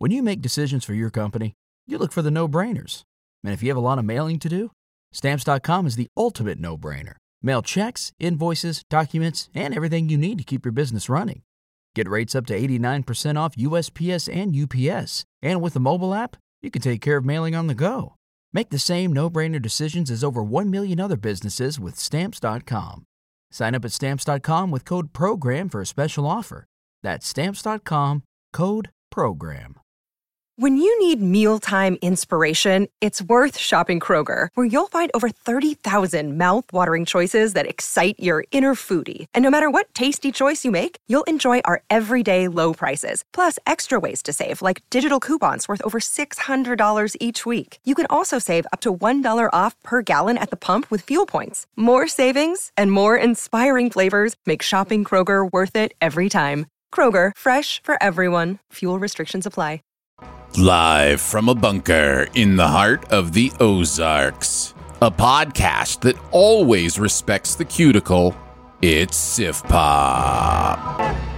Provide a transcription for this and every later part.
When you make decisions for your company, you look for the no-brainers. And if you have a lot of mailing to do, Stamps.com is the ultimate no-brainer. Mail checks, invoices, documents, and everything you need to keep your business running. Get rates up to 89% off USPS and UPS. And with the mobile app, you can take care of mailing on the go. Make the same no-brainer decisions as over 1 million other businesses with Stamps.com. Sign up at Stamps.com with code PROGRAM for a special offer. That's Stamps.com, code PROGRAM. When you need mealtime inspiration, it's worth shopping Kroger, where you'll find over 30,000 mouth-watering choices that excite your inner foodie. And no matter what tasty choice you make, you'll enjoy our everyday low prices, plus extra ways to save, like digital coupons worth over $600 each week. You can also save up to $1 off per gallon at the pump with fuel points. More savings and more inspiring flavors make shopping Kroger worth it every time. Kroger, fresh for everyone. Fuel restrictions apply. Live from a bunker in the heart of the Ozarks, a podcast that always respects the cuticle, it's Sif Pop.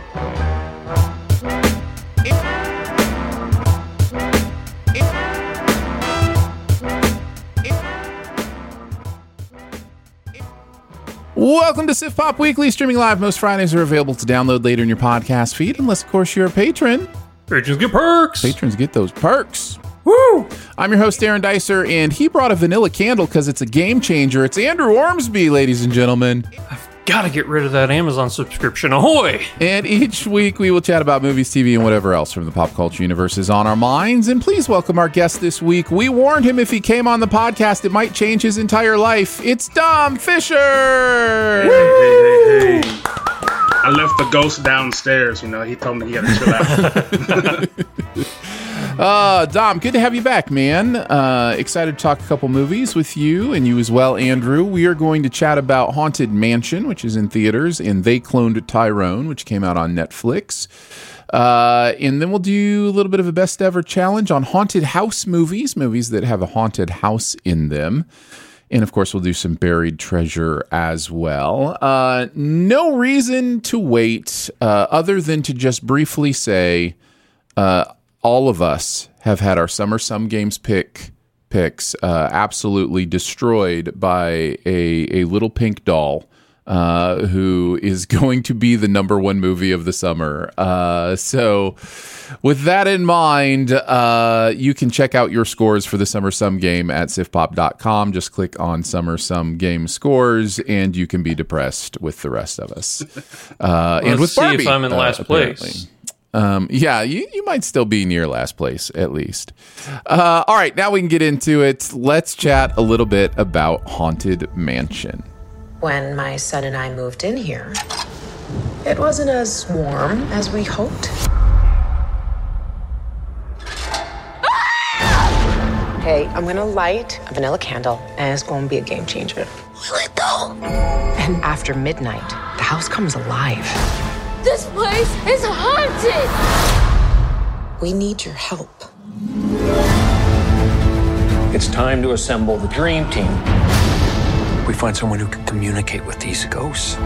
Welcome to Sif Pop Weekly, streaming live most Fridays, are available to download later in your podcast feed, unless, of course, you're a patron. Patrons get perks. Patrons get those perks. Woo! I'm your host, Aaron Dicer, and he brought a vanilla candle because it's a game changer. It's Andrew Ormsby, ladies and gentlemen. I've got to get rid of that Amazon subscription. Ahoy! And each week we will chat about movies, TV, and whatever else from the pop culture universe is on our minds. And please welcome our guest this week. We warned him if he came on the podcast, it might change his entire life. It's Dom Fisher! Hey. I left the ghost downstairs, he told me he had to chill out. Dom, good to have you back, man. Excited to talk a couple movies with you and you as well, Andrew. We are going to chat about Haunted Mansion, which is in theaters, and They Cloned Tyrone, which came out on Netflix. And then we'll do a little bit of a best ever challenge on haunted house movies that have a haunted house in them. And, of course, we'll do some buried treasure as well. No reason to wait other than to just briefly say all of us have had our Summer Sum Games picks absolutely destroyed by a little pink doll who is going to be the number one movie of the summer. So with that in mind, you can check out your scores for the Summer Sum Game at sifpop.com. Just click on Summer Sum Game scores, and you can be depressed with the rest of us. And with Barbie, see if I'm in last place. Yeah, you might still be near last place, at least. All right, now we can get into it. Let's chat a little bit about Haunted Mansion. When my son and I moved in here, it wasn't as warm as we hoped. Hey, I'm gonna light a vanilla candle, and it's gonna be a game changer. Will it though? And after midnight, the house comes alive. This place is haunted! We need your help. It's time to assemble the dream team. We find someone who can communicate with these ghosts.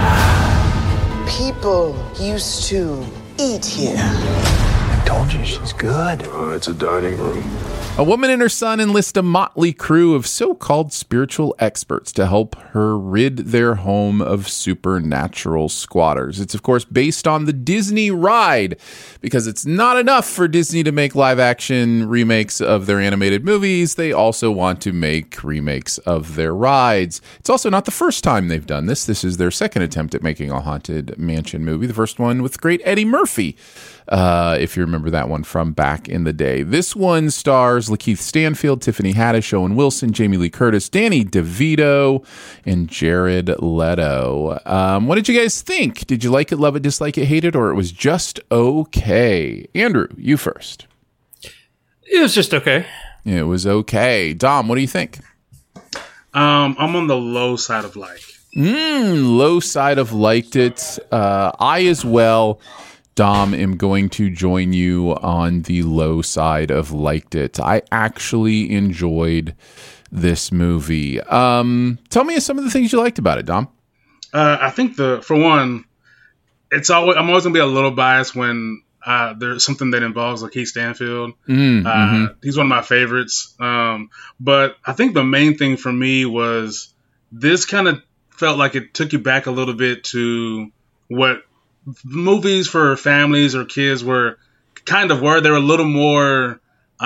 People used to eat here. I told you she's good. It's a dining room. A woman and her son enlist a motley crew of so-called spiritual experts to help her rid their home of supernatural squatters. It's, of course, based on the Disney ride, because it's not enough for Disney to make live-action remakes of their animated movies. They also want to make remakes of their rides. It's also not the first time they've done this. This is their second attempt at making a Haunted Mansion movie. The first one with the great Eddie Murphy, if you remember that one from back in the day. This one stars Lakeith Stanfield, Tiffany Haddish, Owen Wilson, Jamie Lee Curtis, Danny DeVito, and Jared Leto. What did you guys think? Did you like it, love it, dislike it, hate it, or it was just okay? Andrew, you first. It was just okay. It was okay. Dom, what do you think? I'm on the low side of like. Low side of liked it. I as well, Dom, am going to join you on the low side of liked it. I actually enjoyed this movie. Tell me some of the things you liked about it, Dom. I think for one, I'm always gonna be a little biased when there's something that involves Lakeith Stanfield. He's one of my favorites. But I think the main thing for me was this kind of felt like it took you back a little bit to what movies for families or kids were. They were a little more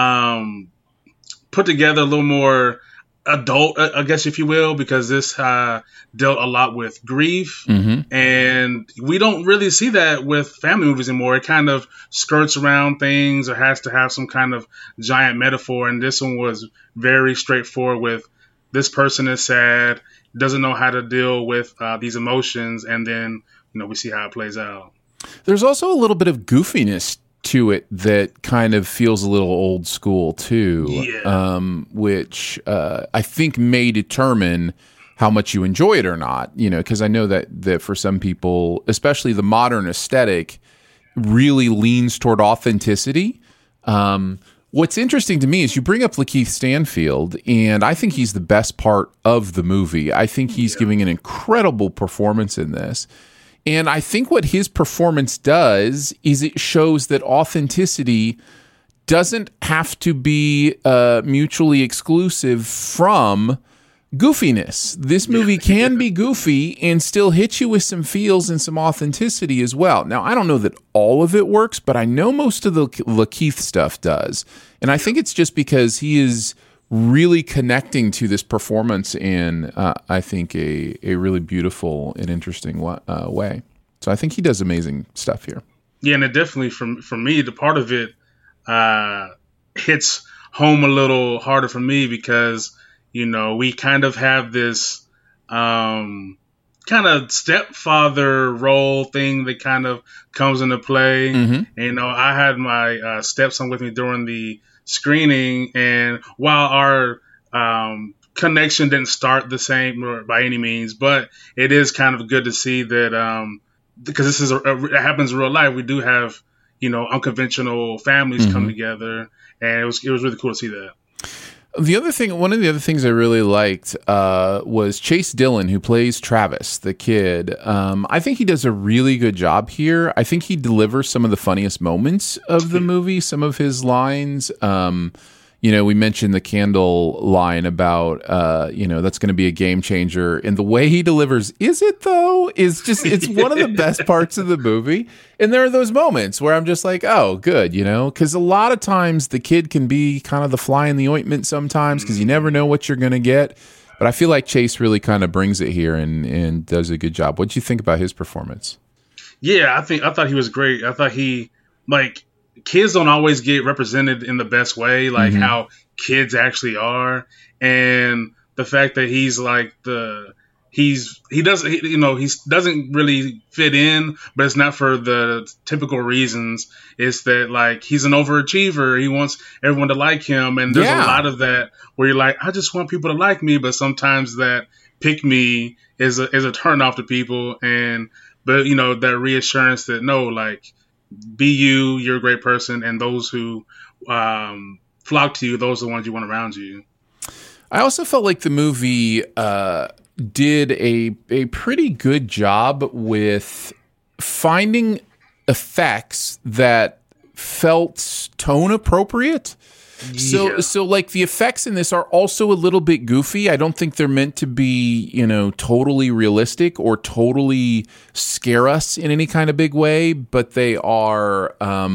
put together, a little more adult, I guess, if you will, because this dealt a lot with grief, and we don't really see that with family movies anymore. It kind of skirts around things or has to have some kind of giant metaphor, and this one was very straightforward with this person is sad, doesn't know how to deal with these emotions, and then we see how it plays out. There's also a little bit of goofiness to it that kind of feels a little old school too, which I think may determine how much you enjoy it or not, because I know that for some people, especially the modern aesthetic, really leans toward authenticity. What's interesting to me is you bring up Lakeith Stanfield, and I think he's the best part of the movie. I think he's giving an incredible performance in this. And I think what his performance does is it shows that authenticity doesn't have to be mutually exclusive from goofiness. This movie can be goofy and still hit you with some feels and some authenticity as well. Now, I don't know that all of it works, but I know most of the Lakeith stuff does. And I think it's just because he is really connecting to this performance in, I think, a really beautiful and interesting way. So I think he does amazing stuff here. Yeah, and it definitely, for me, the part of it hits home a little harder for me because, we kind of have this kind of stepfather role thing that kind of comes into play. And, I had my stepson with me during the screening, and while our connection didn't start the same by any means, but it is kind of good to see that because this is it happens in real life. We do have unconventional families come together, and it was really cool to see that. One of the other things I really liked was Chase Dillon, who plays Travis, the kid. I think he does a really good job here. I think he delivers some of the funniest moments of the movie, some of his lines. We mentioned the candle line about, that's going to be a game changer. And the way he delivers, is it though? It's one of the best parts of the movie. And there are those moments where I'm just like, oh, good, because a lot of times the kid can be kind of the fly in the ointment sometimes because you never know what you're going to get. But I feel like Chase really kind of brings it here and does a good job. What did you think about his performance? Yeah, I thought he was great. I thought kids don't always get represented in the best way, like how kids actually are. And the fact that he's like he doesn't really fit in, but it's not for the typical reasons. It's that he's an overachiever. He wants everyone to like him. And there's a lot of that where you're like, I just want people to like me. But sometimes that pick me is a turn off to people. But that reassurance that no, be you're a great person, and those who flock to you, those are the ones you want around you. I also felt like the movie did a pretty good job with finding effects that felt tone appropriate. So the effects in this are also a little bit goofy. I don't think they're meant to be, totally realistic or totally scare us in any kind of big way, but they are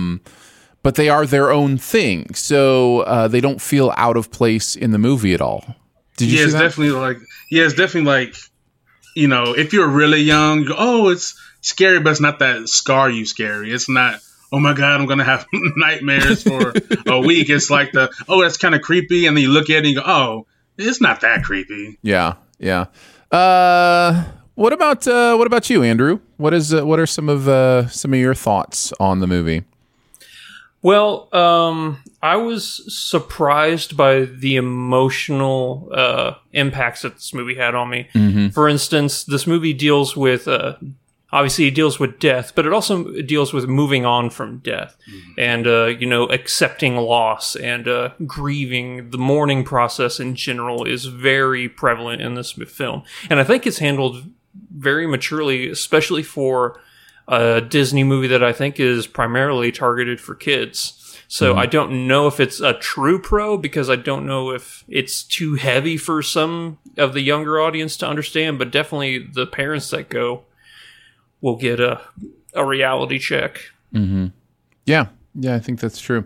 their own thing. So they don't feel out of place in the movie at all. Did you see that? It's definitely if you're really young, you go, oh, it's scary, but it's not that scar you scary. It's not, oh my God, I'm going to have nightmares for a week. It's like that's kind of creepy. And then you look at it and you go, oh, it's not that creepy. Yeah. Yeah. What about you, Andrew? What are some of your thoughts on the movie? Well, I was surprised by the emotional impacts that this movie had on me. For instance, this movie deals with obviously, it deals with death, but it also deals with moving on from death and, accepting loss and grieving. The mourning process in general is very prevalent in this film. And I think it's handled very maturely, especially for a Disney movie that I think is primarily targeted for kids. So I don't know if it's a true pro, because I don't know if it's too heavy for some of the younger audience to understand, but definitely the parents that go will get a reality check. Mm-hmm. Yeah, I think that's true.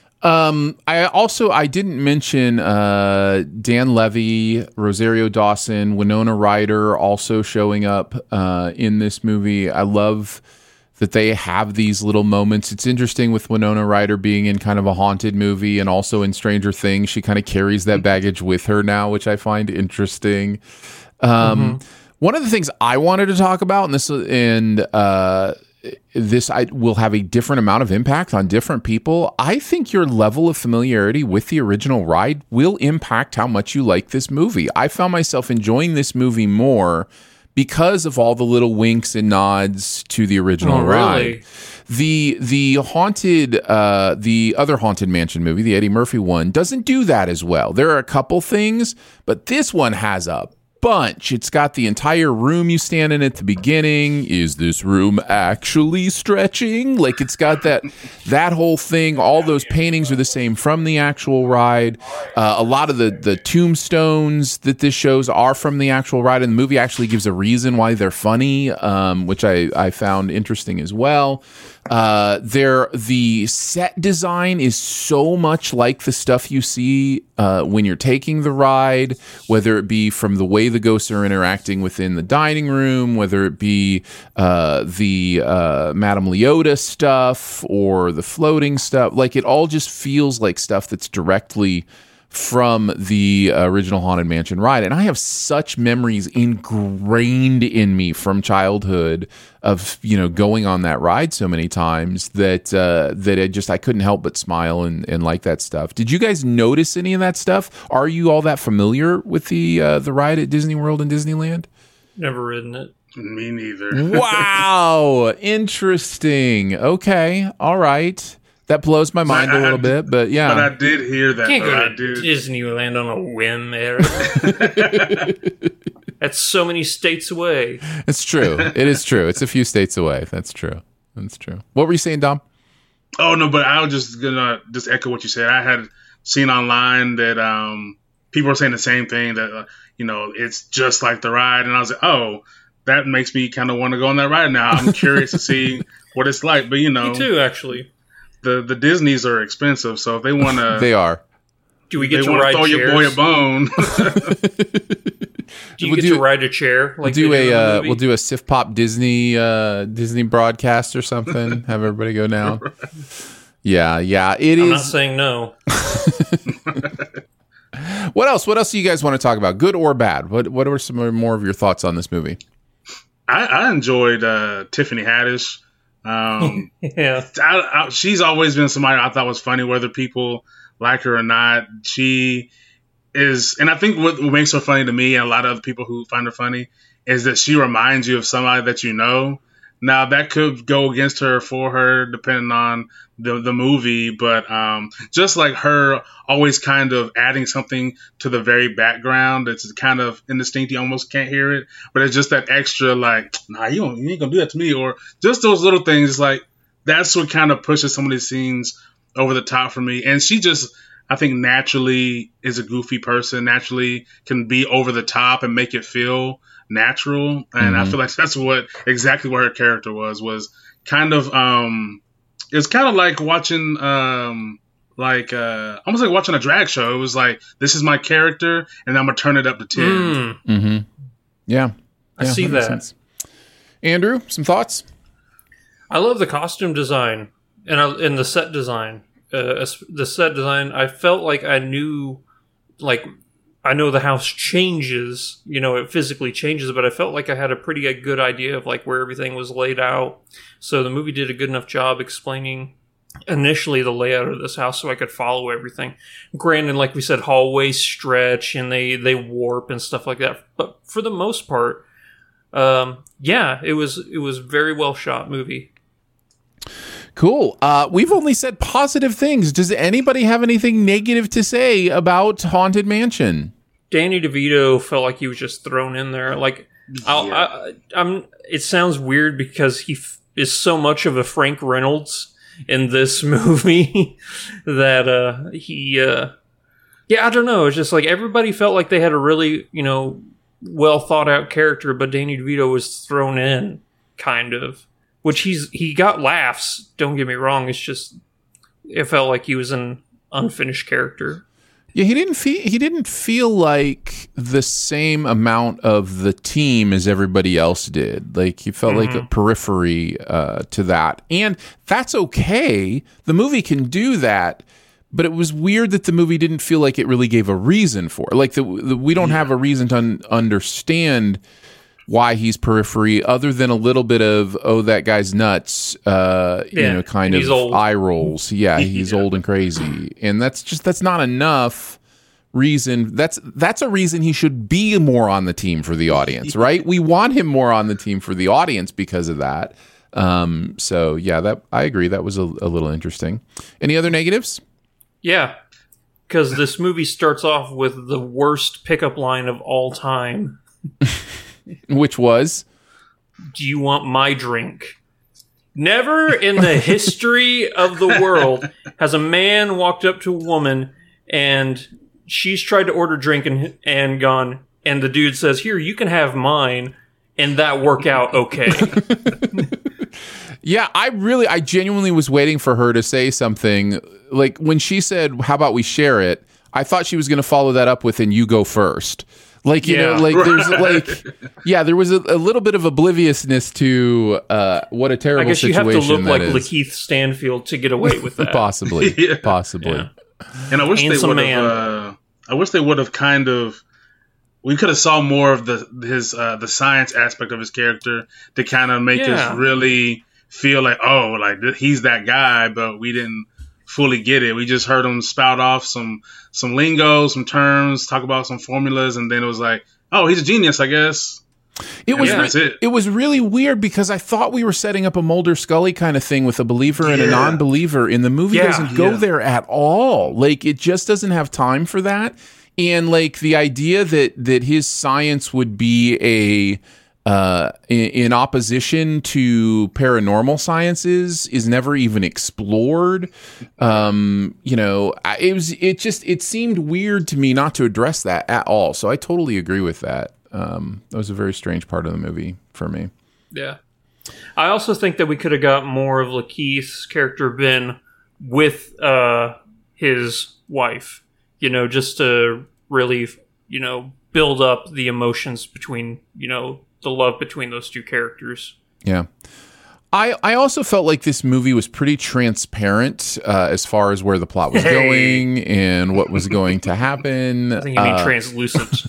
I didn't mention Dan Levy, Rosario Dawson, Winona Ryder also showing up in this movie. I love that they have these little moments. It's interesting with Winona Ryder being in kind of a haunted movie and also in Stranger Things. She kind of carries that baggage with her now, which I find interesting. One of the things I wanted to talk about, and this will have a different amount of impact on different people. I think your level of familiarity with the original ride will impact how much you like this movie. I found myself enjoying this movie more because of all the little winks and nods to the original ride. The other Haunted Mansion movie, the Eddie Murphy one, doesn't do that as well. There are a couple things, but this one has a bunch. It's got the entire room you stand in at the beginning. Is this room actually stretching? Like, it's got that whole thing. All those paintings are the same from the actual ride. A lot of the tombstones that this shows are from the actual ride, and the movie actually gives a reason why they're funny, which I found interesting as well. The set design is so much like the stuff you see when you're taking the ride, whether it be from the way the ghosts are interacting within the dining room, whether it be the Madame Leota stuff or the floating stuff. Like, it all just feels like stuff that's directly from the original Haunted Mansion ride. And I have such memories ingrained in me from childhood of, going on that ride so many times that I couldn't help but smile and like that stuff. Did you guys notice any of that stuff? Are you all that familiar with the ride at Disney World and Disneyland? Never ridden it. Me neither. Wow. Interesting. Okay. All right. That blows my mind a little bit, but yeah. But I did hear that. Can't go to Disneyland on a whim, Eric. That's so many states away. It's true. It is true. It's a few states away. That's true. What were you saying, Dom? Oh, no, but I was just going to echo what you said. I had seen online that people were saying the same thing, that, it's just like the ride. And I was like, oh, that makes me kind of want to go on that ride now. I'm curious to see what it's like. But, Me too, actually. The Disneys are expensive, so if they want to... They are. Do we get to ride throw chairs? Your boy a bone. Do you get to ride a chair? Like we'll do a Sif Pop Disney broadcast or something. Have everybody go down. Yeah. I'm not saying no. What else? What else do you guys want to talk about? Good or bad? What are some more of your thoughts on this movie? I enjoyed Tiffany Haddish. Yeah, she's always been somebody I thought was funny, whether people like her or not. She is, and I think what makes her funny to me and a lot of other people who find her funny is that she reminds you of somebody that you know. Now, that could go against her or for her, depending on the movie, but just like her always kind of adding something to the very background that's kind of indistinct, you almost can't hear it, but it's just that extra, like, nah, you ain't gonna do that to me, or just those little things, like, that's what kind of pushes some of these scenes over the top for me. And she just, I think, naturally is a goofy person, naturally can be over the top and make it feel natural, and I feel like that's exactly what her character was kind of it's kind of like watching almost like watching a drag show. It was like, this is my character and I'm gonna turn it up to 10. Yeah, I see that. Sense. Andrew, some thoughts? I love the costume design and the set design. The set design, I felt like I knew, like, I know the house changes, it physically changes, but I felt like I had a pretty good idea of like where everything was laid out. So the movie did a good enough job explaining initially the layout of this house so I could follow everything. Granted, like we said, hallways stretch and they warp and stuff like that. But for the most part, it was very well shot movie. Cool. We've only said positive things. Does anybody have anything negative to say about Haunted Mansion? Danny DeVito felt like he was just thrown in there. Like, it sounds weird because is so much of a Frank Reynolds in this movie that he I don't know, it's just like everybody felt like they had a really, well thought out character, but Danny DeVito was thrown in, kind of. Which he got laughs, don't get me wrong, it's just it felt like he was an unfinished character. Yeah, he didn't feel like the same amount of the team as everybody else did. Like he felt like a periphery to that, and that's okay. The movie can do that, but it was weird that the movie didn't feel like it really gave a reason for it. Like we don't have a reason to understand why he's periphery, other than a little bit of that guy's nuts, kind of old. Eye rolls. Yeah, he's old and crazy, and that's not enough reason. That's a reason he should be more on the team for the audience, right? We want him more on the team for the audience because of that. So yeah, that I agree. That was a little interesting. Any other negatives? Yeah, because this movie starts off with the worst pickup line of all time. Which was, do you want my drink? Never in the history of the world has a man walked up to a woman and she's tried to order drink and gone, and the dude says, here, you can have mine, and that work out okay. Yeah, I genuinely was waiting for her to say something. Like when she said, how about we share it? I thought she was going to follow that up with, and you go first. Like, there's there was a little bit of obliviousness to what a terrible situation that is. I guess you have to look like Lakeith Stanfield to get to with that. Possibly. Possibly. Yeah. And I wish they would have kind of, we could have saw more of the science aspect of his character to kind of make us really feel like, he's that guy, but we didn't fully get it. We just heard him spout off some lingo, some terms, talk about some formulas, and then it was like, oh, he's a genius, I guess. It was really weird because I thought we were setting up a Mulder Scully kind of thing with a believer and a non-believer, and the movie doesn't go there at all. Like, it just doesn't have time for that. And like the idea that his science would be in opposition to paranormal sciences is never even explored. It seemed weird to me not to address that at all. So I totally agree with that. That was a very strange part of the movie for me. Yeah. I also think that we could have got more of Lakeith's character Ben with his wife, just to really, build up the emotions between, the love between those two characters. Yeah. I also felt like this movie was pretty transparent as far as where the plot was going and what was going to happen. I think you mean translucent.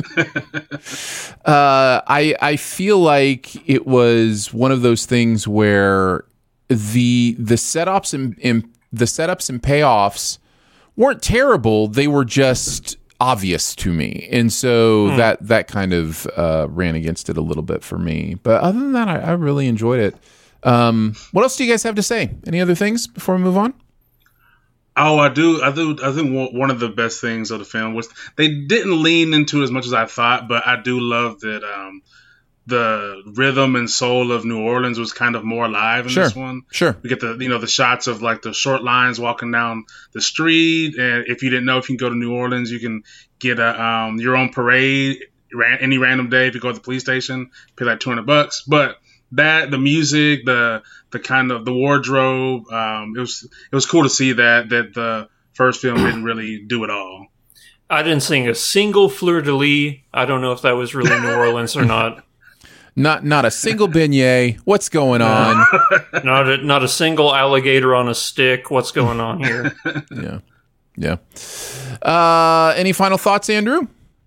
I feel like it was one of those things where the setups and payoffs weren't terrible. They were just obvious to me, and so that kind of ran against it a little bit for me. But other than that, I really enjoyed it. What else do you guys have to say? Any other things before we move on? Oh, I do. I think one of the best things of the film was they didn't lean into it as much as I thought, but I do love that the rhythm and soul of New Orleans was kind of more alive in this one. Sure. We get the shots of like the short lines walking down the street, and if you didn't know, if you can go to New Orleans, you can get your own parade any random day. If you go to the police station, pay like $200. But the music, the kind of the wardrobe, it was cool to see that the first film didn't really do it all. I didn't sing a single fleur-de-lis. I don't know if that was really New Orleans or not. Not a single beignet. What's going on? Not a single alligator on a stick. What's going on here? Yeah. Any final thoughts, Andrew?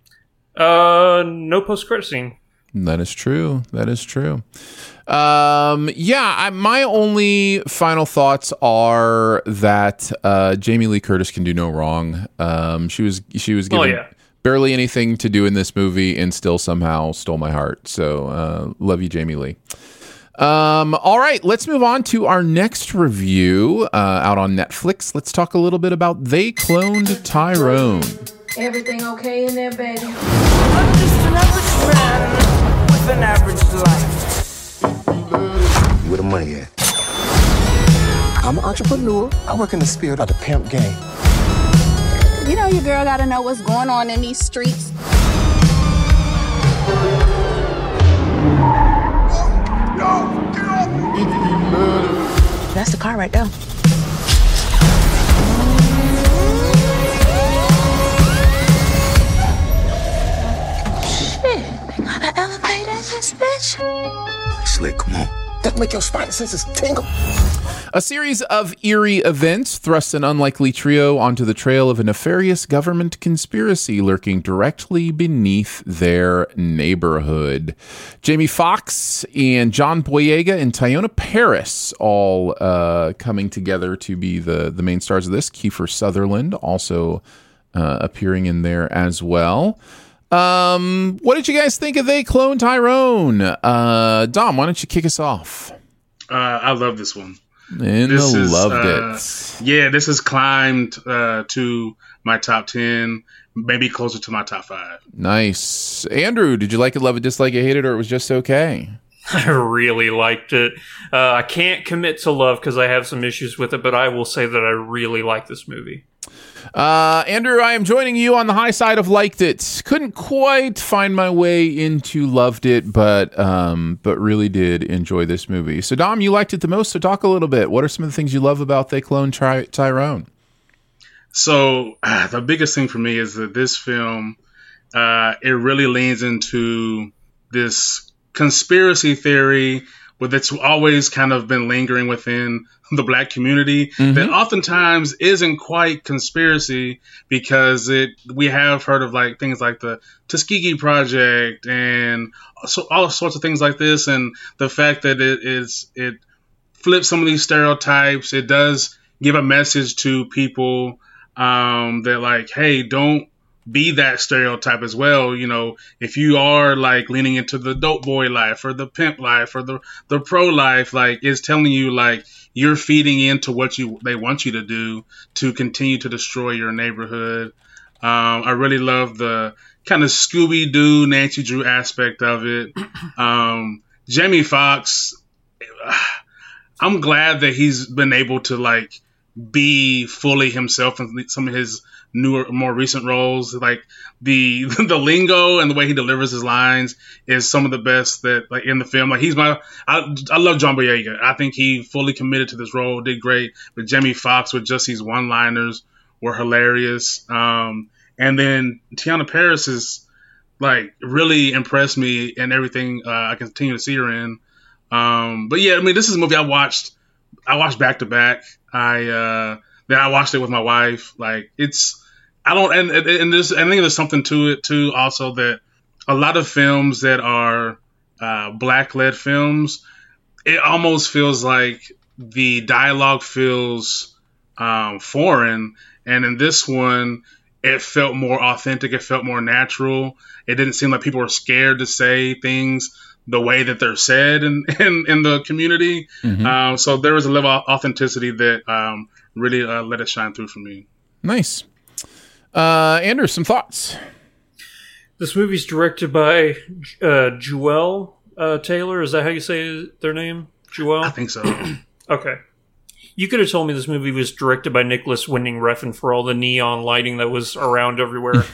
No post-credit scene. That is true. My only final thoughts are that Jamie Lee Curtis can do no wrong. She was given barely anything to do in this movie and still somehow stole my heart. So love you, Jamie Lee. All right, let's move on to our next review out on Netflix. Let's talk a little bit about They Cloned Tyrone. Everything okay in there, baby? I'm just an average man with an average life. Where the money at? I'm an entrepreneur. I work in the spirit of the pimp game. You know your girl gotta know what's going on in these streets. No, get off! That's the car right there. Shit, they got an elevator in this bitch. Slick, come on. That make your spine senses tingle. A series of eerie events thrusts an unlikely trio onto the trail of a nefarious government conspiracy lurking directly beneath their neighborhood. Jamie Foxx and John Boyega and Teyonah Parris all coming together to be the main stars of this. Kiefer Sutherland also appearing in there as well. What did you guys think of They Clone Tyrone? Dom, why don't you kick us off? I love this one. Loved it. Yeah, this has climbed to my top 10, maybe closer to my top 5. Nice. Andrew, did you like it, love it, dislike it, hate it, or it was just okay? I really liked it. I can't commit to love because I have some issues with it, but I will say that I really like this movie. Andrew, I am joining you on the high side of liked it. Couldn't quite find my way into loved it, but really did enjoy this movie. So, Dom, you liked it the most, so talk a little bit. What are some of the things you love about They Clone Tyrone? So, the biggest thing for me is that this film, it really leans into this conspiracy theory that's always kind of been lingering within the Black community, that oftentimes isn't quite conspiracy, because we have heard of like things like the Tuskegee Project and so all sorts of things like this, and the fact that it flips some of these stereotypes. It does give a message to people that like, hey, don't be that stereotype as well. You know, if you are like leaning into the dope boy life or the pimp life or the pro life, like it's telling you like you're feeding into what they want you to do to continue to destroy your neighborhood. I really love the kind of Scooby-Doo, Nancy Drew aspect of it. Jamie Foxx, I'm glad that he's been able to like be fully himself in some of his newer, more recent roles. Like the lingo and the way he delivers his lines is some of the best that like in the film. Like I love John Boyega. I think he fully committed to this role, did great. But Jamie Foxx with just these one-liners were hilarious. And then Teyonah Parris is like really impressed me in everything I continue to see her in. But yeah, I mean, this is a movie I watched back to back. Then I watched it with my wife. Like I think there's something to it too. Also, that a lot of films that are Black-led films, it almost feels like the dialogue feels foreign, and in this one, it felt more authentic. It felt more natural. It didn't seem like people were scared to say things the way that they're said in the community. So there was a level of authenticity that really let it shine through for me. Nice. Andrew, some thoughts? This movie's directed by Jewel Taylor. Is that how you say their name? Jewel? I think so. Okay. You could have told me this movie was directed by Nicholas Winding Refn for all the neon lighting that was around everywhere.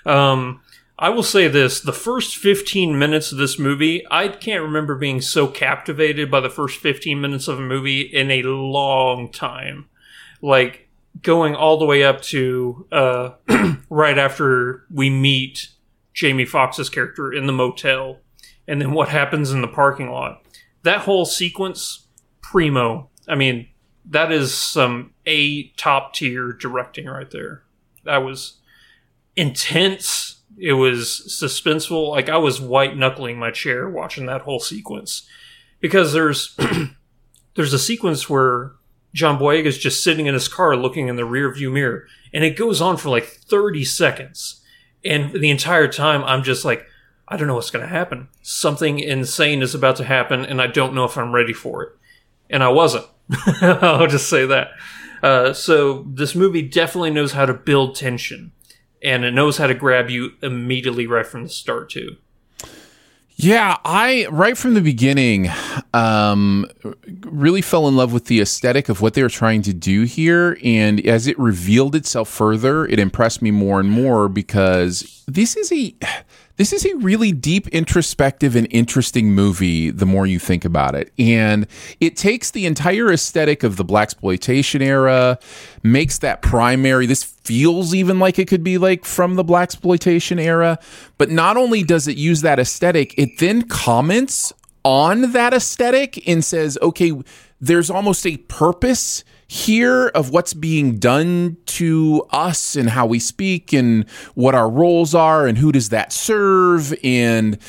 I will say this, the first 15 minutes of this movie, I can't remember being so captivated by the first 15 minutes of a movie in a long time. Like, going all the way up to right after we meet Jamie Foxx's character in the motel, and then what happens in the parking lot. That whole sequence, primo. I mean, that is some top-tier directing right there. That was intense. It was suspenseful. Like, I was white-knuckling my chair watching that whole sequence. Because there's a sequence where John Boyega is just sitting in his car looking in the rearview mirror. And it goes on for like 30 seconds. And the entire time, I'm just like, I don't know what's going to happen. Something insane is about to happen, and I don't know if I'm ready for it. And I wasn't. I'll just say that. So this movie definitely knows how to build tension. And it knows how to grab you immediately right from the start, too. Yeah, I right from the beginning really fell in love with the aesthetic of what they were trying to do here, and as it revealed itself further, it impressed me more and more because this is a really deep, introspective, and interesting movie the more you think about it. And it takes the entire aesthetic of the blaxploitation era, makes that primary. This feels even like it could be like from the blaxploitation era. But not only does it use that aesthetic, it then comments on that aesthetic and says, okay, there's almost a purpose here of what's being done to us and how we speak and what our roles are and who does that serve. And,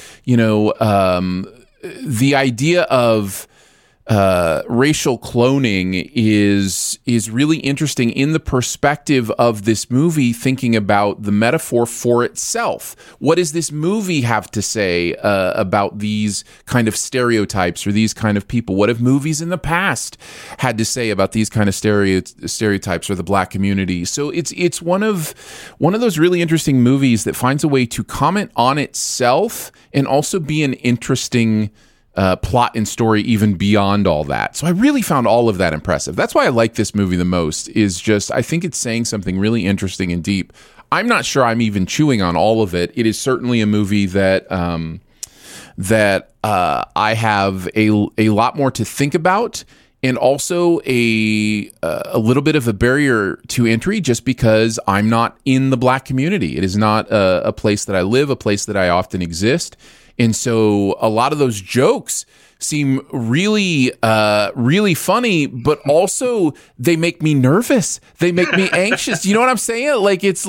the idea of racial cloning is really interesting in the perspective of this movie, thinking about the metaphor for itself. What does this movie have to say about these kind of stereotypes or these kind of people? What have movies in the past had to say about these kind of stereotypes or the Black community? So it's one of those really interesting movies that finds a way to comment on itself and also be an interesting plot and story even beyond all that. So I really found all of that impressive. That's why I like this movie the most, is just I think it's saying something really interesting and deep. I'm not sure I'm even chewing on all of it. It is certainly a movie that I have a lot more to think about, and also a little bit of a barrier to entry just because I'm not in the Black community. It is not a place that I live, a place that I often exist. And so a lot of those jokes seem really, really funny, but also they make me nervous. They make me anxious. You know what I'm saying? Like, is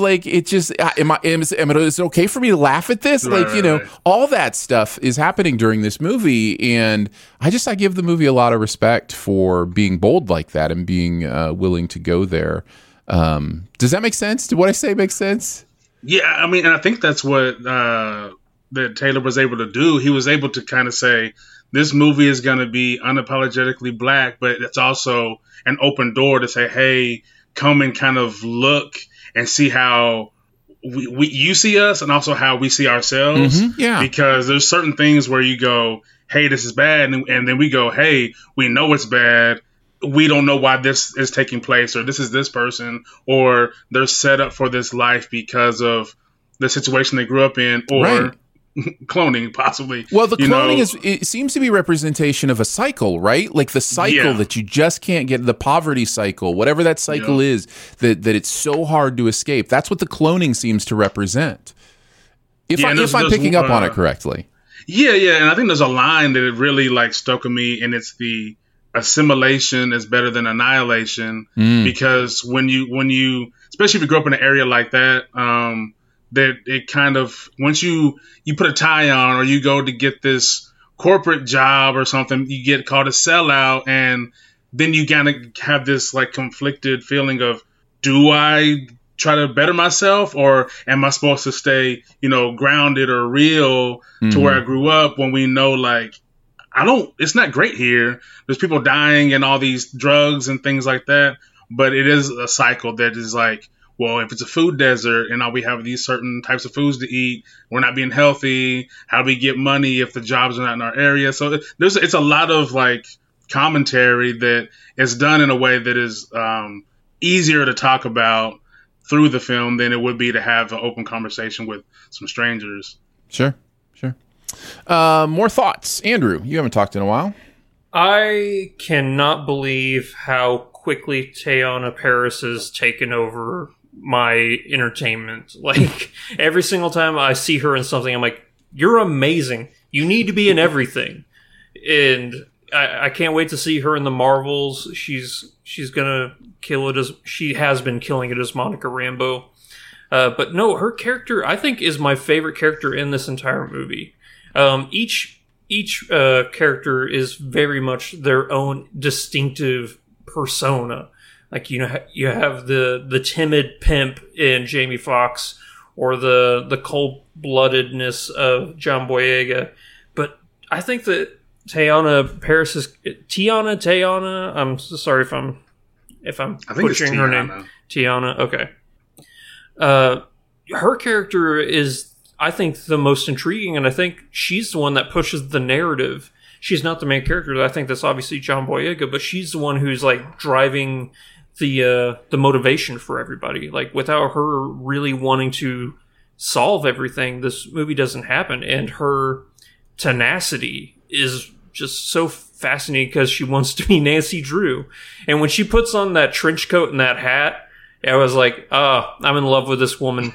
it okay for me to laugh at this? Right. All that stuff is happening during this movie. And I give the movie a lot of respect for being bold like that and being willing to go there. Does that make sense? Did what I say make sense? Yeah. I mean, and I think that's what, that Taylor was able to do. He was able to kind of say, this movie is going to be unapologetically Black, but it's also an open door to say, hey, come and kind of look and see how you see us and also how we see ourselves. Mm-hmm, yeah. Because there's certain things where you go, hey, this is bad. And then we go, hey, we know it's bad. We don't know why this is taking place, or this is this person, or they're set up for this life because of the situation they grew up in, or right. Cloning, possibly. Well, the cloning it seems to be representation of a cycle, right? Like the cycle that you just can't get, the poverty cycle, whatever that cycle is, that it's so hard to escape. That's what the cloning seems to represent. If I'm picking up on it correctly. Yeah, and I think there's a line that it really stuck with me, and it's the assimilation is better than annihilation, because when you, especially if you grow up in an area like that, that it kind of, once you put a tie on or you go to get this corporate job or something, you get called a sellout, and then you kind of have this conflicted feeling of, do I try to better myself, or am I supposed to stay, grounded or real to where I grew up, when we know it's not great here. There's people dying and all these drugs and things like that, but it is a cycle that is well, if it's a food desert and all we have these certain types of foods to eat, we're not being healthy. How do we get money if the jobs are not in our area? So it's a lot of commentary that is done in a way that is easier to talk about through the film than it would be to have an open conversation with some strangers. Sure. More thoughts, Andrew? You haven't talked in a while. I cannot believe how quickly Teyonah Parris has taken over my entertainment. Every single time I see her in something, I'm like, you're amazing. You need to be in everything. And I can't wait to see her in the Marvels. She's gonna kill it, as she has been killing it as Monica Rambeau. But no, her character, I think, is my favorite character in this entire movie. Each character is very much their own distinctive persona. You have the timid pimp in Jamie Foxx, or the cold-bloodedness of John Boyega. But I think that Teyonah Parris is Teyonah. I'm sorry if I'm butchering her name. Teyonah. Okay. Her character is, I think, the most intriguing, and I think she's the one that pushes the narrative. She's not the main character. I think that's obviously John Boyega, but she's the one who's like driving the motivation for everybody. Like, without her really wanting to solve everything, this movie doesn't happen. And her tenacity is just so fascinating because she wants to be Nancy Drew. And when she puts on that trench coat and that hat, I was like, I'm in love with this woman.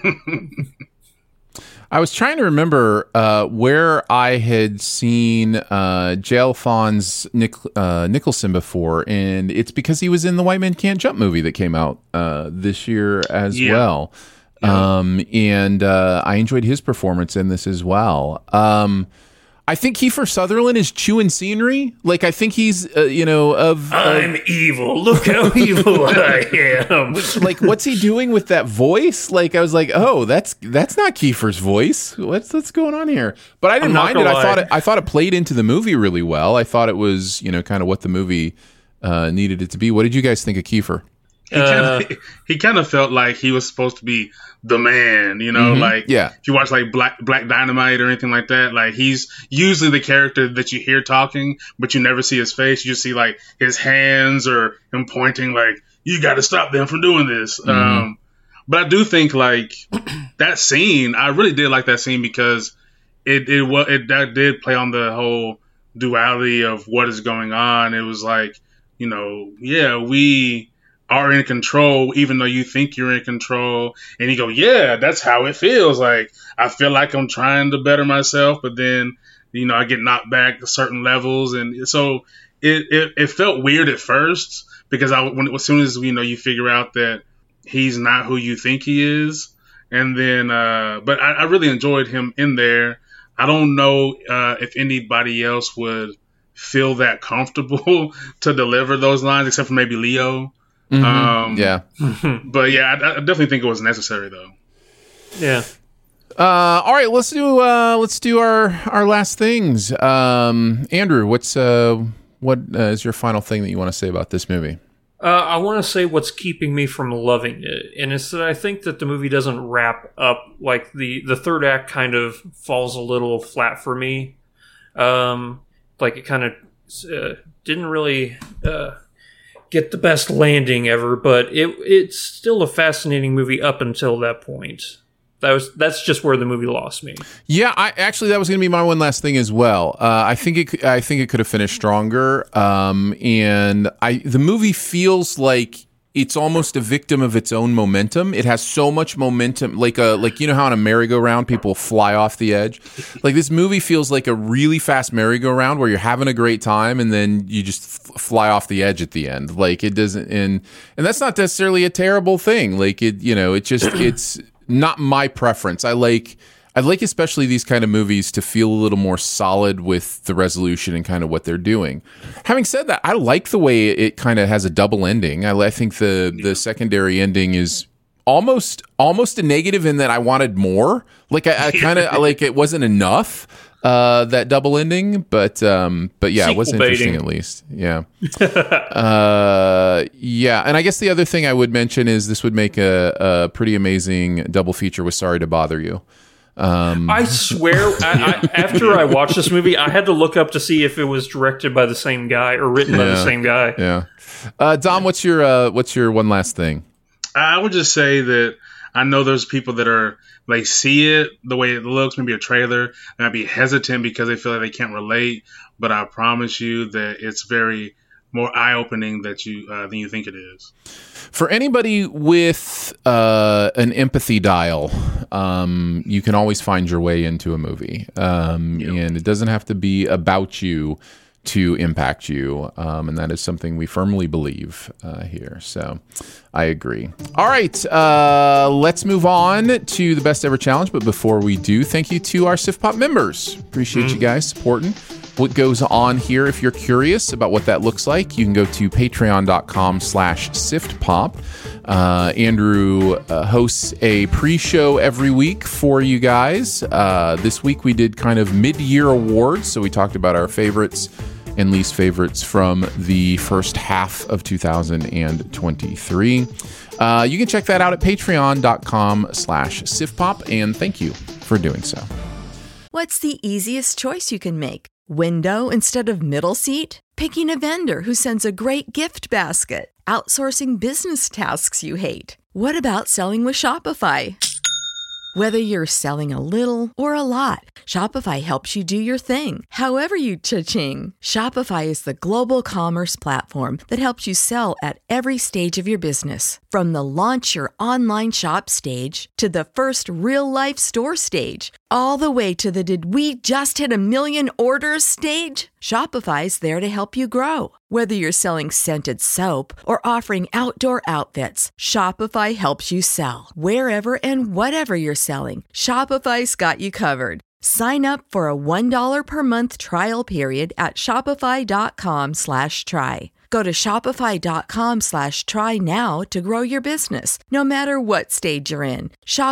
I was trying to remember where I had seen J. Alphonse Nicholson before, and it's because he was in the White Men Can't Jump movie that came out this year as well. And I enjoyed his performance in this as well. I think Kiefer Sutherland is chewing scenery. Like, I think he's, I'm evil. Look how evil I am. Like, what's he doing with that voice? Like, I was like, oh, that's not Kiefer's voice. What's going on here? But I didn't mind it. I thought it played into the movie really well. I thought it was, kind of what the movie needed it to be. What did you guys think of Kiefer? He kind of felt like he was supposed to be the man, like if you watch like Black Dynamite or anything like that, like he's usually the character that you hear talking, but you never see his face. You just see like his hands or him pointing like, you got to stop them from doing this. But I do think like that scene, I really did like that scene because it did play on the whole duality of what is going on. It was like, we are in control, even though you think you're in control. And you go, yeah, that's how it feels. Like, I feel like I'm trying to better myself, but then, I get knocked back to certain levels. And so it felt weird at first because as soon as, you figure out that he's not who you think he is. And then, but I really enjoyed him in there. I don't know if anybody else would feel that comfortable to deliver those lines, except for maybe Leo. But yeah, I definitely think it was necessary though. Yeah. All right, let's do our last things. Andrew, what is your final thing that you want to say about this movie? I want to say what's keeping me from loving it, and it's that I think that the movie doesn't wrap up. Like the third act kind of falls a little flat for me. Like it kind of didn't really get the best landing ever, but it's still a fascinating movie up until that point. That's just where the movie lost me. Yeah, that was going to be my one last thing as well. I think it could have finished stronger. And the movie feels like it's almost a victim of its own momentum. It has so much momentum, like how on a merry-go-round people fly off the edge. Like this movie feels like a really fast merry-go-round where you're having a great time and then you just fly off the edge at the end. Like it doesn't, and that's not necessarily a terrible thing. Like it's not my preference. I like especially these kind of movies to feel a little more solid with the resolution and kind of what they're doing. Having said that, I like the way it kind of has a double ending. I think the secondary ending is almost a negative in that I wanted more. Like I kind of like it wasn't enough, that double ending, but yeah, it was interesting at least. Yeah. Yeah. And I guess the other thing I would mention is this would make a pretty amazing double feature with Sorry to Bother You. I swear, after I watched this movie, I had to look up to see if it was directed by the same guy or written by the same guy. Yeah. Dom, what's your one last thing? I would just say that I know there's people that are like see it the way it looks, maybe a trailer, and I'd be hesitant because they feel like they can't relate. But I promise you that it's very more eye-opening than you think it is. For anybody with an empathy dial, you can always find your way into a movie. And it doesn't have to be about you to impact you. And that is something we firmly believe here. So I agree. All right, let's move on to the Best Ever Challenge. But before we do, thank you to our SIF Pop members. Appreciate you guys supporting what goes on here. If you're curious about what that looks like, you can go to patreon.com/siftpop. Andrew hosts a pre-show every week for you guys. This week we did kind of mid-year awards, so we talked about our favorites and least favorites from the first half of 2023. You can check that out at patreon.com/sifpop, and thank you for doing so. What's the easiest choice you can make? Window instead of middle seat? Picking a vendor who sends a great gift basket? Outsourcing business tasks you hate? What about selling with Shopify? Whether you're selling a little or a lot, Shopify helps you do your thing, however you cha-ching. Shopify is the global commerce platform that helps you sell at every stage of your business. From the launch your online shop stage to the first real-life store stage, all the way to the did we just hit 1 million orders stage. Shopify's there to help you grow. Whether you're selling scented soap or offering outdoor outfits, Shopify helps you sell. Wherever and whatever you're selling, Shopify's got you covered. Sign up for a $1 per month trial period at shopify.com/try. Go to shopify.com/try now to grow your business, no matter what stage you're in.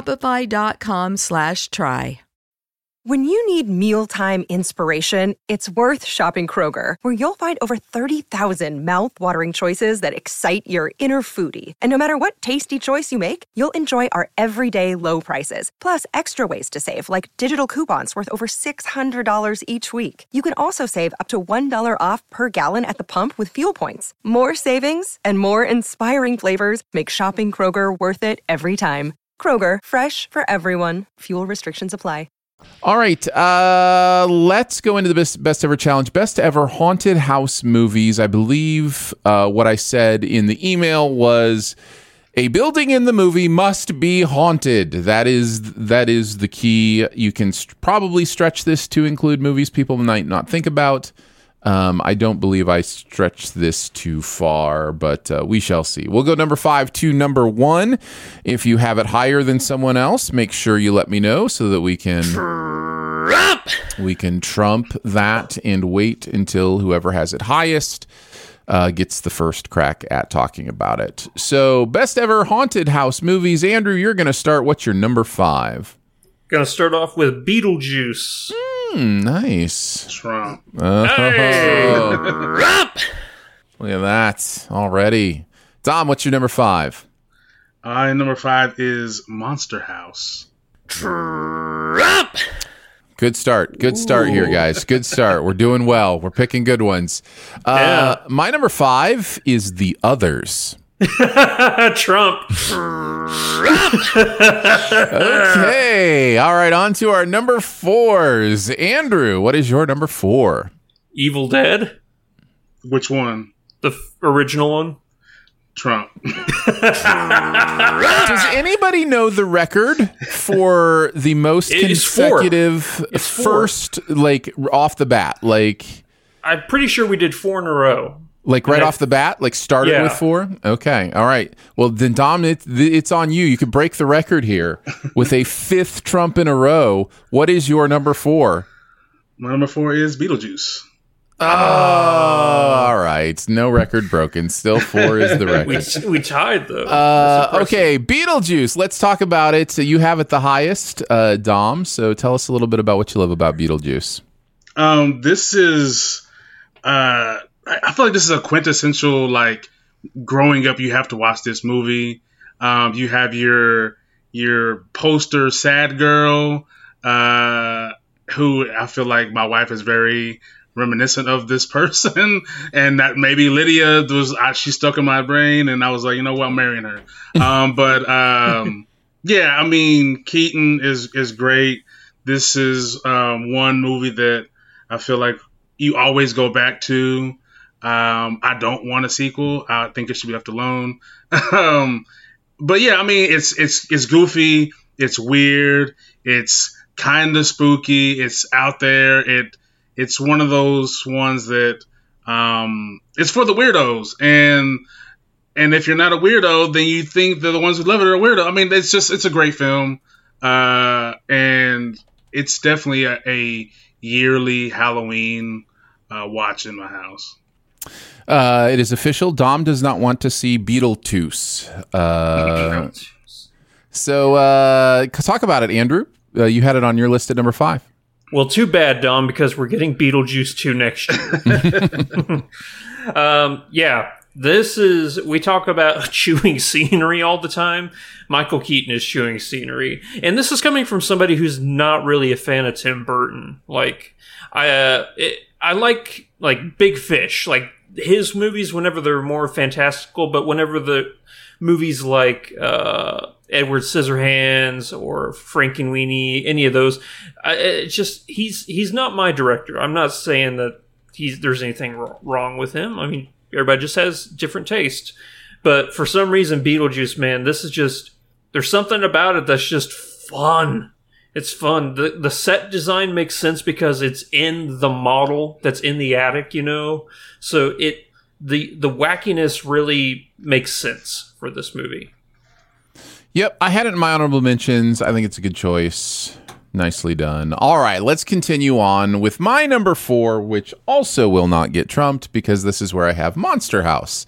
Shopify.com/try. When you need mealtime inspiration, it's worth shopping Kroger, where you'll find over 30,000 mouth-watering choices that excite your inner foodie. And no matter what tasty choice you make, you'll enjoy our everyday low prices, plus extra ways to save, like digital coupons worth over $600 each week. You can also save up to $1 off per gallon at the pump with fuel points. More savings and more inspiring flavors make shopping Kroger worth it every time. Kroger, fresh for everyone. Fuel restrictions apply. All right, let's go into the best ever challenge. Best ever haunted house movies. I believe what I said in the email was a building in the movie must be haunted. That is the key. You can probably stretch this to include movies people might not think about. I don't believe I stretched this too far, but we shall see. We'll go number 5 to number 1. If you have it higher than someone else, make sure you let me know so that we can trump that and wait until whoever has it highest gets the first crack at talking about it. So, best ever haunted house movies. Andrew, you're going to start. What's your number 5? Going to start off with Beetlejuice. Nice. Trump. Hey! Look at that already. Dom, what's your number 5? Number 5 is Monster House. Trump! Good start. Good start here, guys. Good start. We're doing well. We're picking good ones. My number 5 is The Others. Trump. Okay. All right. On to our number 4s. Andrew, what is your number 4? Evil Dead. Which one? The original one. Trump. Does anybody know the record for the most consecutive first, like off the bat? Like, I'm pretty sure we did 4 in a row. Like right off the bat, like started with 4? Okay, all right. Well, then, Dom, it's on you. You could break the record here with a 5th Trump in a row. What is your number 4? My number 4 is Beetlejuice. Oh, all right. No record broken. Still 4 is the record. We tied, though. Okay, Beetlejuice. Let's talk about it. So you have it the highest, Dom. So tell us a little bit about what you love about Beetlejuice. This is... I feel like this is a quintessential, like, growing up, you have to watch this movie. You have your poster sad girl, who I feel like my wife is very reminiscent of this person, and that maybe Lydia she stuck in my brain, and I was like, you know what, I'm marrying her. Yeah, I mean, Keaton is great. This is one movie that I feel like you always go back to. I don't want a sequel. I think it should be left alone. But yeah, I mean, it's goofy. It's weird. It's kind of spooky. It's out there. It's one of those ones that it's for the weirdos. And if you're not a weirdo, then you think they're the ones who love it are a weirdo. I mean, it's a great film. And it's definitely a yearly Halloween watch in my house. It is official. Dom does not want to see Beetlejuice. So talk about it, Andrew. You had it on your list at number 5. Well, too bad, Dom, because we're getting Beetlejuice 2 next year. Yeah, We talk about chewing scenery all the time. Michael Keaton is chewing scenery. And this is coming from somebody who's not really a fan of Tim Burton. Like, I like Big Fish, like his movies whenever they're more fantastical, but whenever the movies like Edward Scissorhands or Frankenweenie, any of those, it's just, he's not my director. I'm not saying that there's anything wrong with him. I mean, everybody just has different taste. But for some reason, Beetlejuice, man, this is just, there's something about it that's just fun. It's fun. The set design makes sense because it's in the model that's in the attic, you know? So the wackiness really makes sense for this movie. Yep, I had it in my honorable mentions. I think it's a good choice. Nicely done. All right, let's continue on with my number 4, which also will not get trumped because this is where I have Monster House.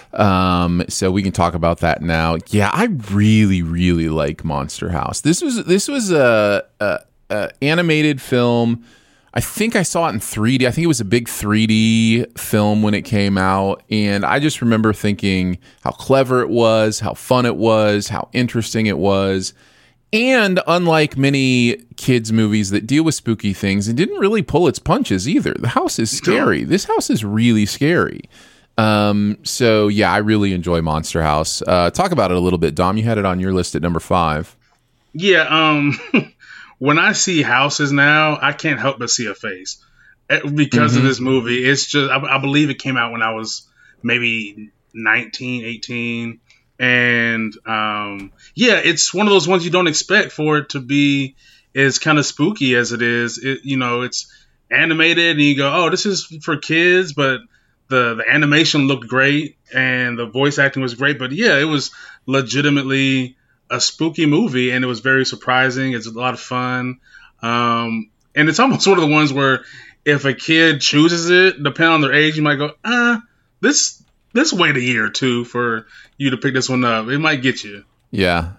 So we can talk about that now. Yeah, I really, really like Monster House. This was a animated film. I think I saw it in 3D. I think it was a big 3D film when it came out. And I just remember thinking how clever it was, how fun it was, how interesting it was. And unlike many kids' movies that deal with spooky things, it didn't really pull its punches either. The house is scary. This house is really scary. So yeah, I really enjoy Monster House. Talk about it a little bit, Dom. You had it on your list at number 5. Yeah. When I see houses now, I can't help but see a face because of this movie. It's just, I believe it came out when I was maybe 19, 18. And yeah, it's one of those ones you don't expect for it to be as kind of spooky as it is. It's animated and you go, oh, this is for kids, but the animation looked great and the voice acting was great. But yeah, it was legitimately a spooky movie and it was very surprising. It's a lot of fun. And it's almost one of the ones where if a kid chooses it, depending on their age, you might go, this wait a year or two for you to pick this one up. It might get you. Yeah.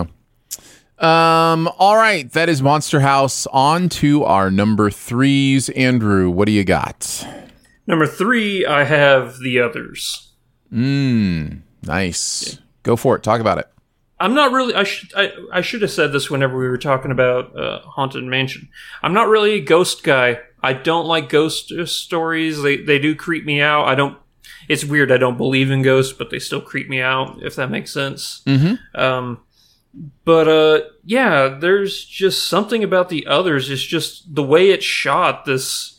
All right. That is Monster House. On to our number 3s. Andrew, what do you got? Number 3, I have The Others. Nice. Yeah. Go for it. Talk about it. I'm not really, I should have said this whenever we were talking about Haunted Mansion. I'm not really a ghost guy. I don't like ghost stories. They do creep me out. It's weird. I don't believe in ghosts, but they still creep me out, if that makes sense. Yeah, there's just something about The Others. It's just the way it's shot.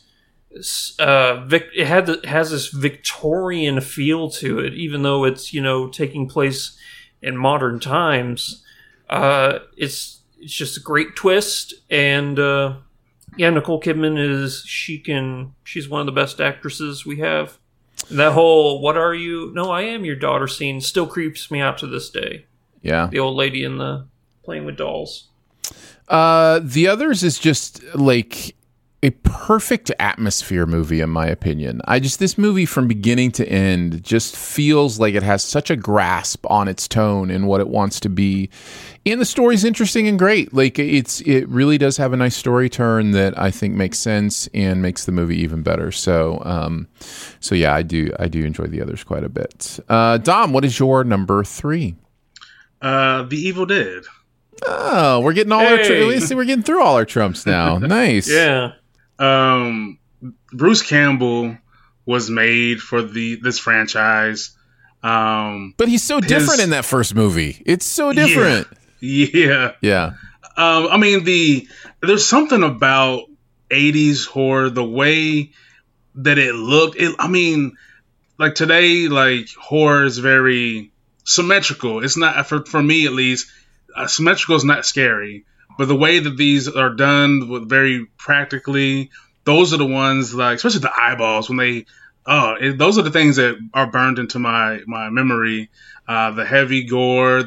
It has this Victorian feel to it, even though it's, taking place in modern times. It's just a great twist. And, Nicole Kidman she's one of the best actresses we have. That whole, what are you? No, I am your daughter scene still creeps me out to this day. Yeah. The old lady in the playing with dolls. The Others is just like a perfect atmosphere movie, in my opinion. This movie from beginning to end just feels like it has such a grasp on its tone and what it wants to be. And the story's interesting and great. Like it really does have a nice story turn that I think makes sense and makes the movie even better. So yeah, I do enjoy The Others quite a bit. Dom, what is your number 3? The Evil Dead. Oh, we're getting we're getting through all our trumps now. Nice. Yeah. Bruce Campbell was made for this franchise. But he's so different in that first movie. It's so different. Yeah. I mean, there's something about 80s horror, the way that it looked. Like today, like horror is very symmetrical. It's not, for me at least, symmetrical is not scary. But the way that these are done with very practically, those are the ones, like, especially the eyeballs, when those are the things that are burned into my memory. The heavy gore,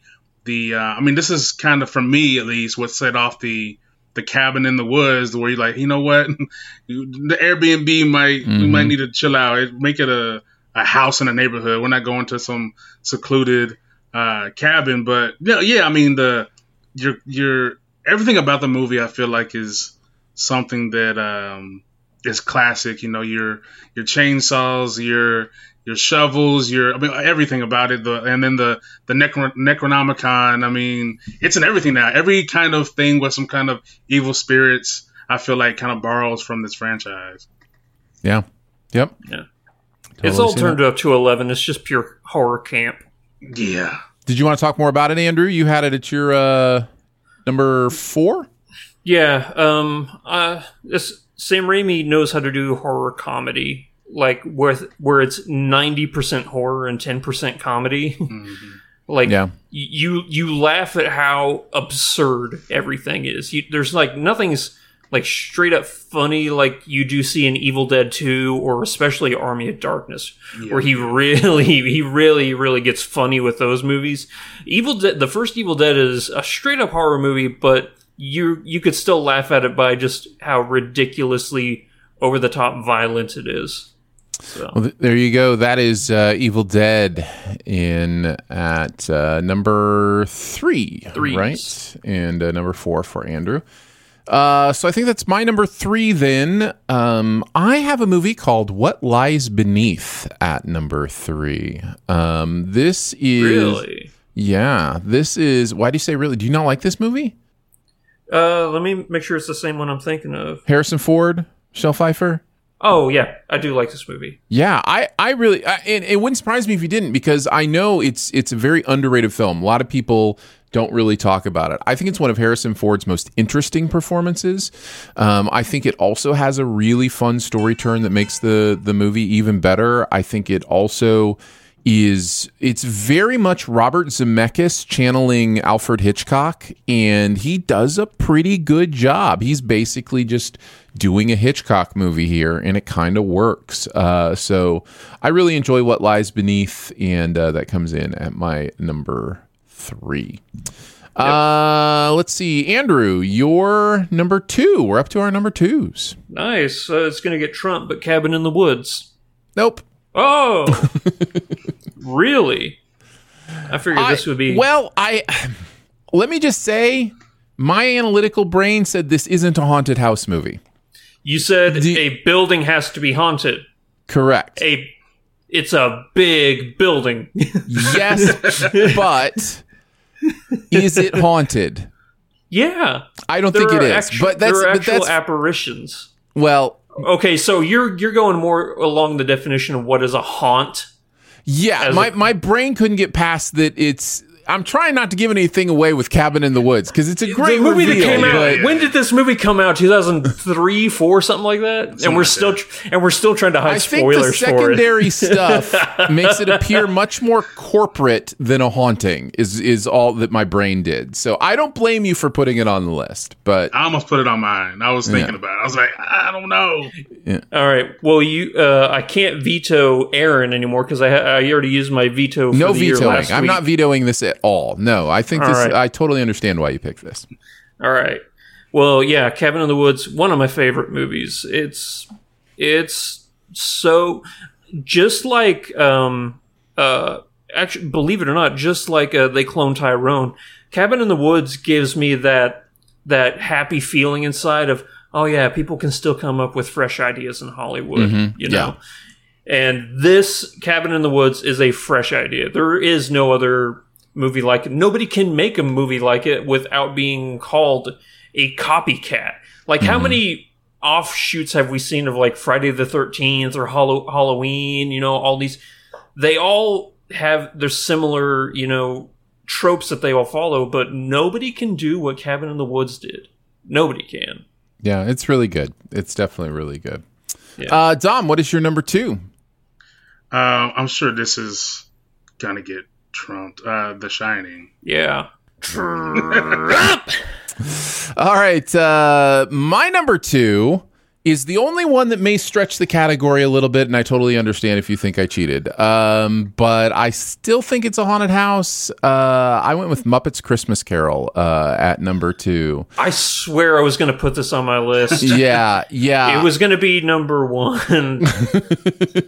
this is kind of, for me at least, what set off the cabin in the woods, where you're like, you know what, the Airbnb we might need to chill out, make it a house in a neighborhood. We're not going to some secluded cabin, but yeah. I mean, your everything about the movie, I feel like, is something that is classic. Your chainsaws, your shovels, everything about it. And then the Necronomicon. I mean, it's in everything now. Every kind of thing with some kind of evil spirits, I feel like kind of borrows from this franchise. Yeah. Yep. Yeah. Totally, it's all turned up to 11. It's just pure horror camp. Yeah. Did you want to talk more about it, Andrew? You had it at your number 4? Yeah. Sam Raimi knows how to do horror comedy, like where it's 90% horror and 10% comedy. Mm-hmm. Like, you laugh at how absurd everything is. There's like nothing's like straight up funny like you do see in Evil Dead 2 or especially Army of Darkness, where he really gets funny with those movies. The first Evil Dead is a straight up horror movie, but you could still laugh at it by just how ridiculously over the top violent it is. So. Well, there you go. That is Evil Dead at number 3, right? And number 4 for Andrew. So I think that's my number 3 then. I have a movie called What Lies Beneath at number 3. This is... Really? Yeah. This is... Why do you say really? Do you not like this movie? Let me make sure it's the same one I'm thinking of. Harrison Ford? Michelle Pfeiffer? Oh, yeah. I do like this movie. Yeah, I really... and it wouldn't surprise me if you didn't, because I know it's a very underrated film. A lot of people don't really talk about it. I think it's one of Harrison Ford's most interesting performances. I think it also has a really fun story turn that makes the movie even better. I think it also it's very much Robert Zemeckis channeling Alfred Hitchcock, and he does a pretty good job. He's basically just doing a Hitchcock movie here, and it kind of works. So I really enjoy What Lies Beneath, and that comes in at my number 3. Let's see, Andrew, your number 2. We're up to our number 2s. Nice. It's going to get Trump, but Cabin in the Woods. Nope. Oh, really? I figured this would be... Well, let me just say, my analytical brain said this isn't a haunted house movie. You said a building has to be haunted. Correct. It's a big building. Yes, but is it haunted? Yeah. I don't think it is. But that's apparitions. Well... Okay, so you're going more along the definition of what is a haunt. Yeah, my brain couldn't get past that. I'm trying not to give anything away with Cabin in the Woods because it's a great movie reveal, that came out. When did this movie come out? 2003, 4, something like that. And we're still trying to hide spoilers for it. I think the secondary stuff makes it appear much more corporate than a haunting. Is all that my brain did. So I don't blame you for putting it on the list. But I almost put it on mine. I was thinking about it. I was like, I don't know. Yeah. All right. Well, I can't veto Aaron anymore because I already used my veto. For no the vetoing. Year last I'm week. not vetoing this at all. No, I think this. Right. I totally understand why you picked this. All right. Well, yeah, Cabin in the Woods, one of my favorite movies. It's so just like actually, believe it or not, just like They Cloned Tyrone. Cabin in the Woods gives me that happy feeling inside of, oh yeah, people can still come up with fresh ideas in Hollywood, you know. Yeah. And this Cabin in the Woods is a fresh idea. There is no other movie like it. Nobody can make a movie like it without being called a copycat. Like, how many offshoots have we seen of, like, Friday the 13th or Halloween, you know, all these... They all have their similar, you know, tropes that they all follow, but nobody can do what Cabin in the Woods did. Nobody can. Yeah, it's really good. It's definitely really good. Yeah. Dom, what is your number 2? I'm sure this is gonna get trumped. The Shining. Yeah. Trump. All right. My number 2 is the only one that may stretch the category a little bit, and I totally understand if you think I cheated. But I still think it's a haunted house. I went with Muppets Christmas Carol at number 2. I swear I was going to put this on my list. Yeah. It was going to be number 1.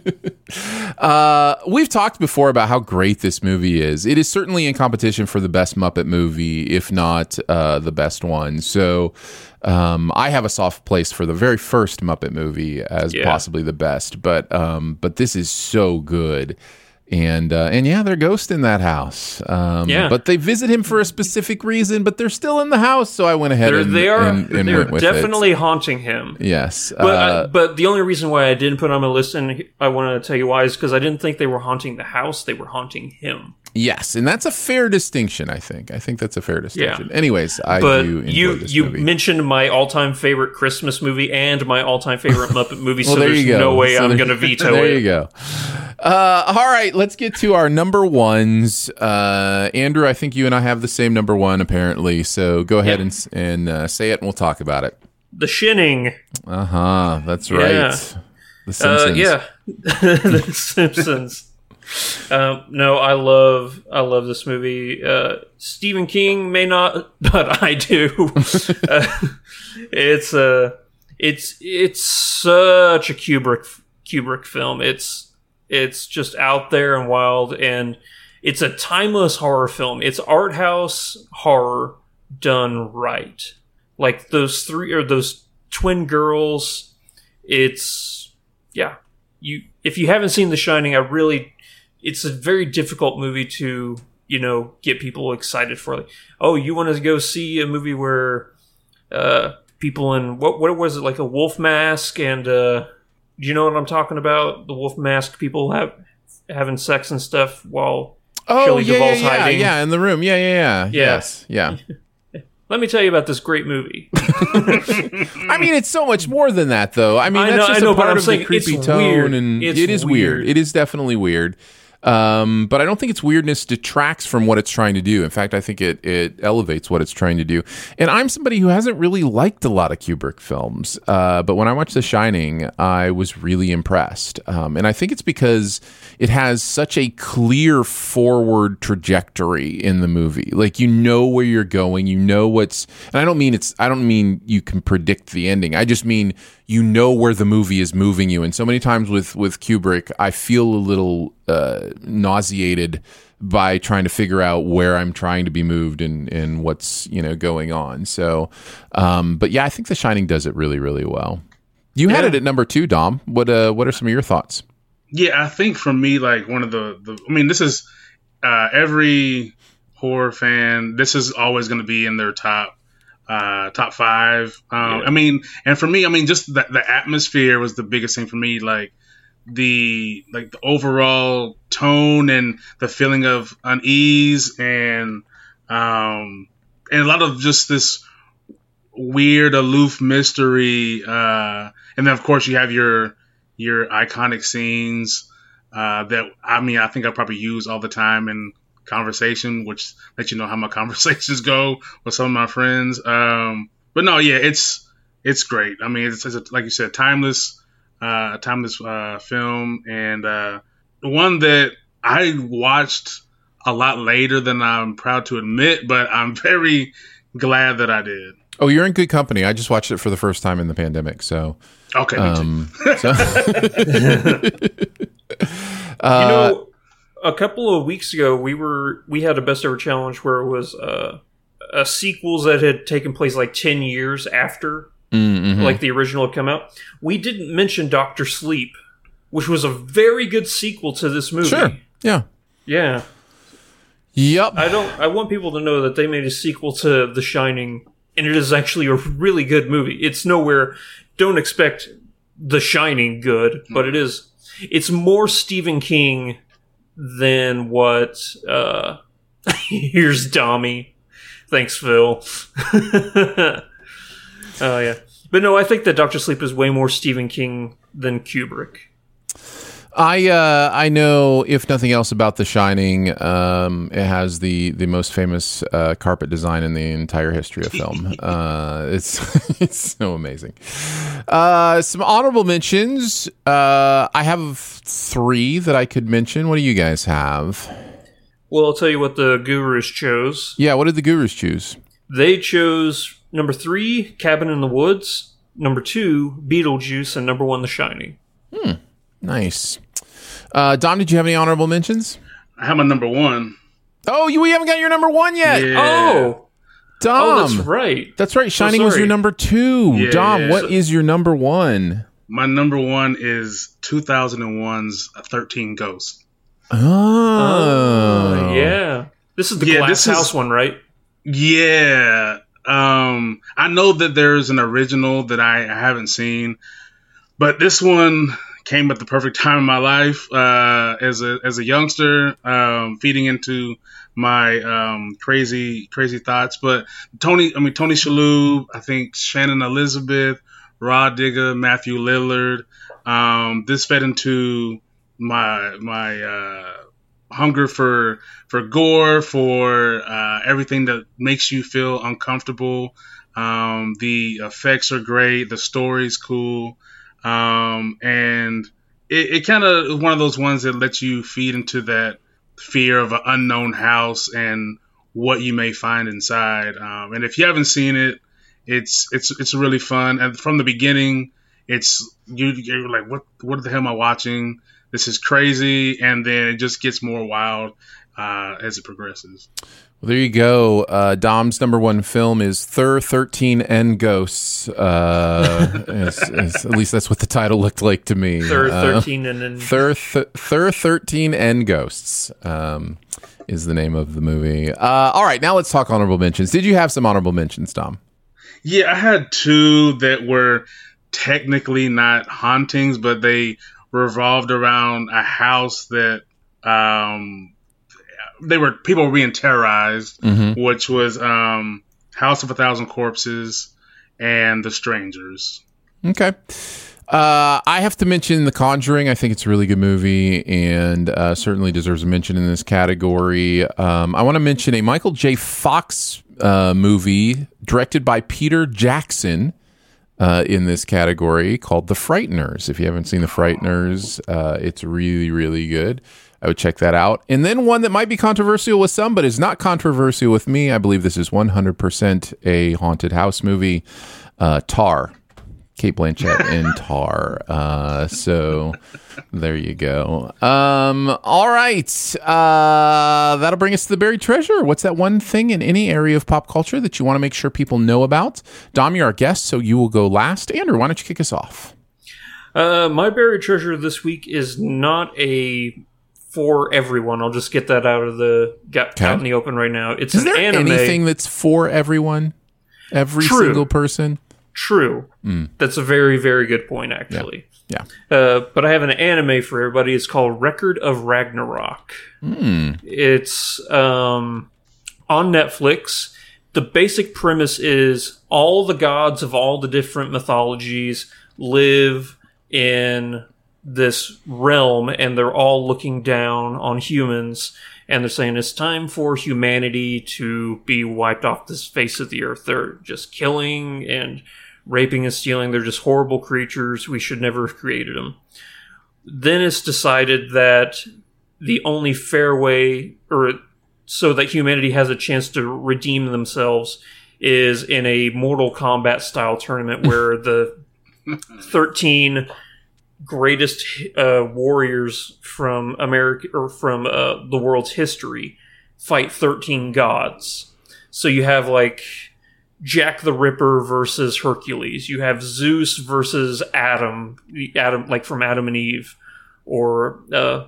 We've talked before about how great this movie is. It is certainly in competition for the best Muppet movie, if not the best one. So I have a soft place for the very first Muppet movie as possibly the best. But this is so good. And yeah, they're ghosts in that house. But they visit him for a specific reason, but they're still in the house. So I went ahead and they're went with definitely haunting him. Yes. But the only reason why I didn't put on my list, and I want to tell you why, is because I didn't think they were haunting the house. They were haunting him. Yes, and that's a fair distinction, I think. I think that's a fair distinction. Yeah. Anyways, I do enjoy this movie. You mentioned my all-time favorite Christmas movie and my all-time favorite Muppet movie, well, so there's no way I'm going to veto it. There you go. All right, let's get to our number ones. Andrew, I think you and I have the same number one, apparently. So go ahead and say it, and we'll talk about it. The Shining. That's right. Yeah. The Simpsons. The Simpsons. No, I love this movie. Stephen King may not, but I do. It's such a Kubrick film. It's just out there and wild, and it's a timeless horror film. It's art house horror done right. Like those twin girls. If you haven't seen The Shining, it's a very difficult movie to, get people excited for. Like, oh, you want to go see a movie where people in what was it, like a wolf mask, and do you know what I'm talking about? The wolf mask people having sex and stuff while Shelley Duvall's hiding. Yeah, in the room. Yeah. Yes, yeah. Let me tell you about this great movie. I mean, it's so much more than that, though. I mean, that's just a part of the creepy tone, and it is weird. It is definitely weird. But I don't think its weirdness detracts from what it's trying to do. In fact, I think it elevates what it's trying to do. And I'm somebody who hasn't really liked a lot of Kubrick films. But when I watched The Shining, I was really impressed. And I think it's because it has such a clear forward trajectory in the movie. Like, you know where you're going, you know what's, and I don't mean you can predict the ending. I just mean you know where the movie is moving you. And so many times with Kubrick, I feel a little nauseated by trying to figure out where I'm trying to be moved and what's going on. So, but yeah, I think The Shining does it really, really well. You had it at number 2, Dom. What are some of your thoughts? Yeah, I think for me, like one of this is every horror fan. This is always going to be in their top 5. I mean, and for me, just the atmosphere was the biggest thing for me. Like the overall tone and the feeling of unease and a lot of just this weird, aloof mystery. And then of course you have your iconic scenes that I think I probably use all the time in conversation, which lets you know how my conversations go with some of my friends. But no, yeah, it's great. I mean, it's like you said, timeless film, and one that I watched a lot later than I'm proud to admit, but I'm very glad that I did. Oh, you're in good company. I just watched it for the first time in the pandemic, so okay. Me too. A couple of weeks ago, we had a best ever challenge where it was sequels that had taken place like 10 years after like the original had come out. We didn't mention Dr. Sleep, which was a very good sequel to this movie. Sure. Yeah. Yeah. Yep. I want people to know that they made a sequel to The Shining, and it is actually a really good movie. It's nowhere, don't expect The Shining good, but it is. It's more Stephen King than what here's Dommy. Thanks, Phil. Oh yeah. But no, I think that Dr. Sleep is way more Stephen King than Kubrick. I know, if nothing else, about The Shining. It has the most famous carpet design in the entire history of film. It's so amazing. Some honorable mentions. I have 3 that I could mention. What do you guys have? Well, I'll tell you what the Gurus chose. Yeah, what did the Gurus choose? They chose number 3, Cabin in the Woods, number 2, Beetlejuice, and number 1, The Shining. Nice. Dom, did you have any honorable mentions? I have my number one. Oh, we haven't got your number one yet. Yeah. Oh, Dom. that's right. That's right. Shining was your number two. Yeah. Dom, what is your number one? My number one is 2001's 13 Ghosts. Oh. Yeah. This is the Glass House one, right? Yeah. I know that there's an original that I haven't seen, but this one came at the perfect time in my life as a youngster, feeding into my crazy thoughts. But Tony Shalhoub, I think Shannon Elizabeth, Rod Digger, Matthew Lillard. This fed into my hunger for gore, for everything that makes you feel uncomfortable. The effects are great. The story's cool. And it kind of is one of those ones that lets you feed into that fear of an unknown house and what you may find inside. And if you haven't seen it, it's really fun. And from the beginning, you're like, what the hell am I watching? This is crazy. And then it just gets more wild as it progresses. Well, there you go. Dom's number one film is Thur 13 and Ghosts. At least that's what the title looked like to me. Thur 13 and Thur 13 and Ghosts is the name of the movie. All right, now let's talk honorable mentions. Did you have some honorable mentions, Dom? Yeah, I had two that were technically not hauntings, but they revolved around a house that people were being terrorized, which was House of a Thousand Corpses and The Strangers. Okay. I have to mention The Conjuring. I think it's a really good movie and certainly deserves a mention in this category. I want to mention a Michael J. Fox movie directed by Peter Jackson in this category called The Frighteners. If you haven't seen The Frighteners, it's really, really good. I would check that out. And then one that might be controversial with some, but is not controversial with me. I believe this is 100% a haunted house movie. Tar. Cate Blanchett in Tar. So there you go. All right. That'll bring us to the buried treasure. What's that one thing in any area of pop culture that you want to make sure people know about? Dom, you're our guest, so you will go last. Andrew, why don't you kick us off? My buried treasure this week is not for everyone. I'll just get that out in the open right now. It's Is an there anime. anything that's for everyone? Every single person? True. That's a very, very good point, actually. Yeah. But I have an anime for everybody. It's called Record of Ragnarok. It's on Netflix. The basic premise is all the gods of all the different mythologies live in this realm, and they're all looking down on humans, and they're saying it's time for humanity to be wiped off this face of the earth. They're just killing and raping and stealing. They're just horrible creatures. We should never have created them. Then it's decided that the only fair way, or so that humanity has a chance to redeem themselves, is in a Mortal Kombat style tournament where the 13 greatest warriors from America, or from the world's history, fight 13 gods. So you have like Jack the Ripper versus Hercules. You have Zeus versus Adam, like from Adam and Eve, or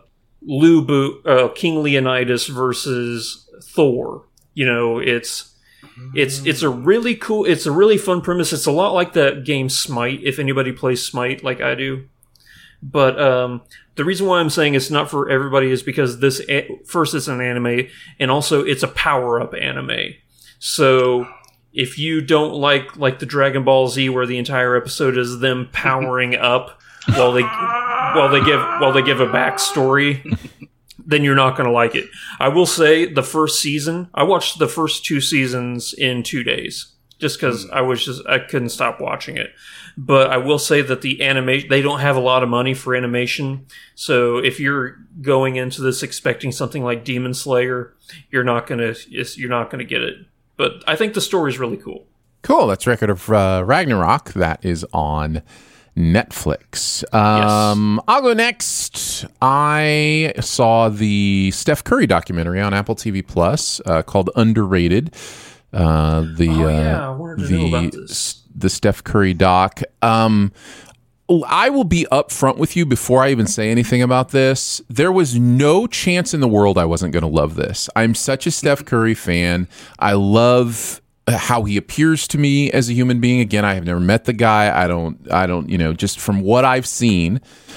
King Leonidas versus Thor. You know, it's a really cool, it's a really fun premise. It's a lot like the game Smite, if anybody plays Smite like I do. But the reason why I'm saying it's not for everybody is because first it's an anime, and also it's a power-up anime. So if you don't like the Dragon Ball Z, where the entire episode is them powering up while they give a backstory, then you're not going to like it. I will say the first season, I watched the first 2 seasons in 2 days just because I couldn't stop watching it. But I will say that the animation, they don't have a lot of money for animation. So if you're going into this expecting something like Demon Slayer, you're not gonna get it. But I think the story is really cool. Cool. That's Record of Ragnarok. That is on Netflix. I'll go next. I saw the Steph Curry documentary on Apple TV Plus called Underrated. I wanted to know about this. The Steph Curry doc. I will be upfront with you before I even say anything about this. There was no chance in the world I wasn't going to love this. I'm such a Steph Curry fan. I love how he appears to me as a human being. Again, I have never met the guy. I don't, just from what I've seen,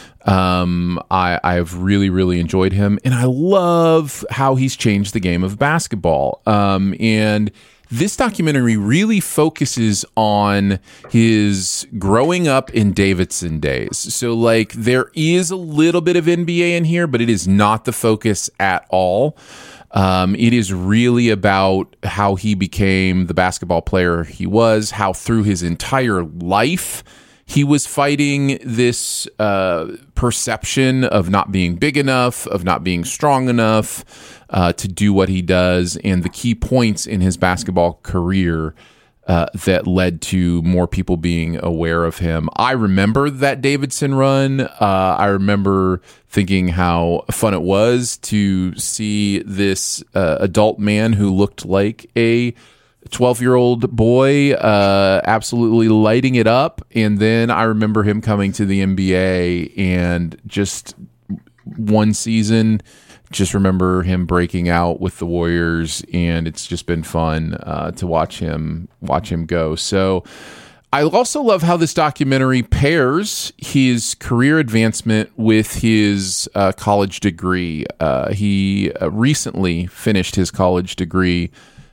I've really, really enjoyed him. And I love how he's changed the game of basketball. And this documentary really focuses on his growing up in Davidson days. So, like, there is a little bit of NBA in here, but it is not the focus at all. It is really about how he became the basketball player he was, how through his entire life he was fighting this perception of not being big enough, of not being strong enough to do what he does, and the key points in his basketball career that led to more people being aware of him. I remember that Davidson run. I remember thinking how fun it was to see this adult man who looked like a 12-year-old boy absolutely lighting it up. And then I remember him coming to the NBA and just one season, just remember him breaking out with the Warriors, and it's just been fun to watch him go. So I also love how this documentary pairs his career advancement with his college degree. He recently finished his college degree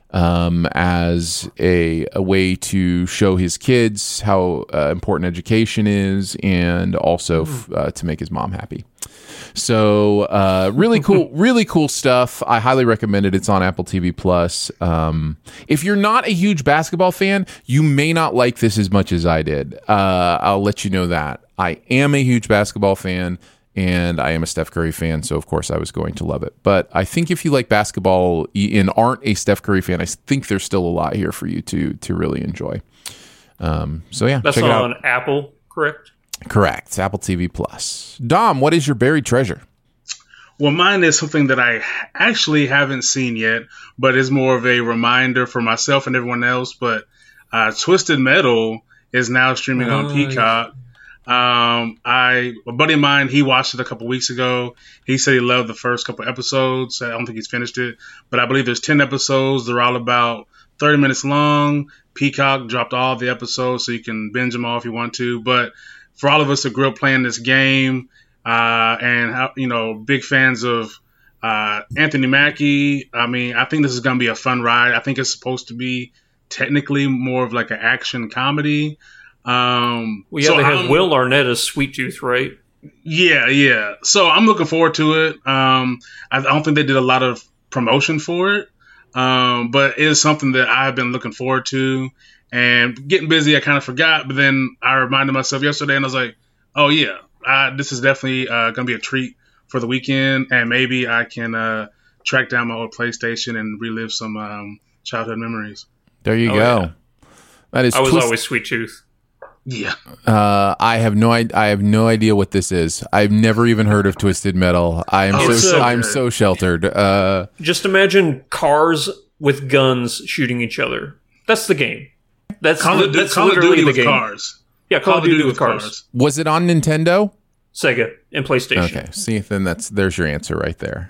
as a way to show his kids how important education is, and also to make his mom happy. So really cool stuff. I highly recommend it. It's on Apple TV Plus. If you're not a huge basketball fan, you may not like this as much as I did. I'll let you know that. I am a huge basketball fan, and I am a Steph Curry fan, so of course I was going to love it. But I think if you like basketball and aren't a Steph Curry fan, I think there's still a lot here for you to really enjoy. So yeah, that's check it out. on Apple, correct? Correct. Apple TV Plus. Dom, what is your buried treasure? Well, mine is something that I actually haven't seen yet, but is more of a reminder for myself and everyone else. But Twisted Metal is now streaming on Peacock. A buddy of mine, he watched it a couple weeks ago. He said he loved the first couple episodes. I don't think he's finished it, but I believe there's 10 episodes. They're all about 30 minutes long. Peacock dropped all the episodes, so you can binge them all if you want to. But for all of us that grew up playing this game, and big fans of Anthony Mackie, I mean, I think this is going to be a fun ride. I think it's supposed to be technically more of like an action comedy. They have Will Arnett as Sweet Tooth, right? Yeah. So I'm looking forward to it. I don't think they did a lot of promotion for it, but it is something that I've been looking forward to. And getting busy, I kind of forgot, but then I reminded myself yesterday, and I was like, oh, yeah, this is definitely going to be a treat for the weekend, and maybe I can track down my old PlayStation and relive some childhood memories. There you go. Yeah. That is. I was always Sweet Tooth. Yeah. I have no idea what this is. I've never even heard of Twisted Metal. I'm so sheltered. Just imagine cars with guns shooting each other. That's the game. That's literally the game. Cars. Yeah, Call of Duty with cars. Was it on Nintendo? Sega and PlayStation. Okay, see, then there's your answer right there.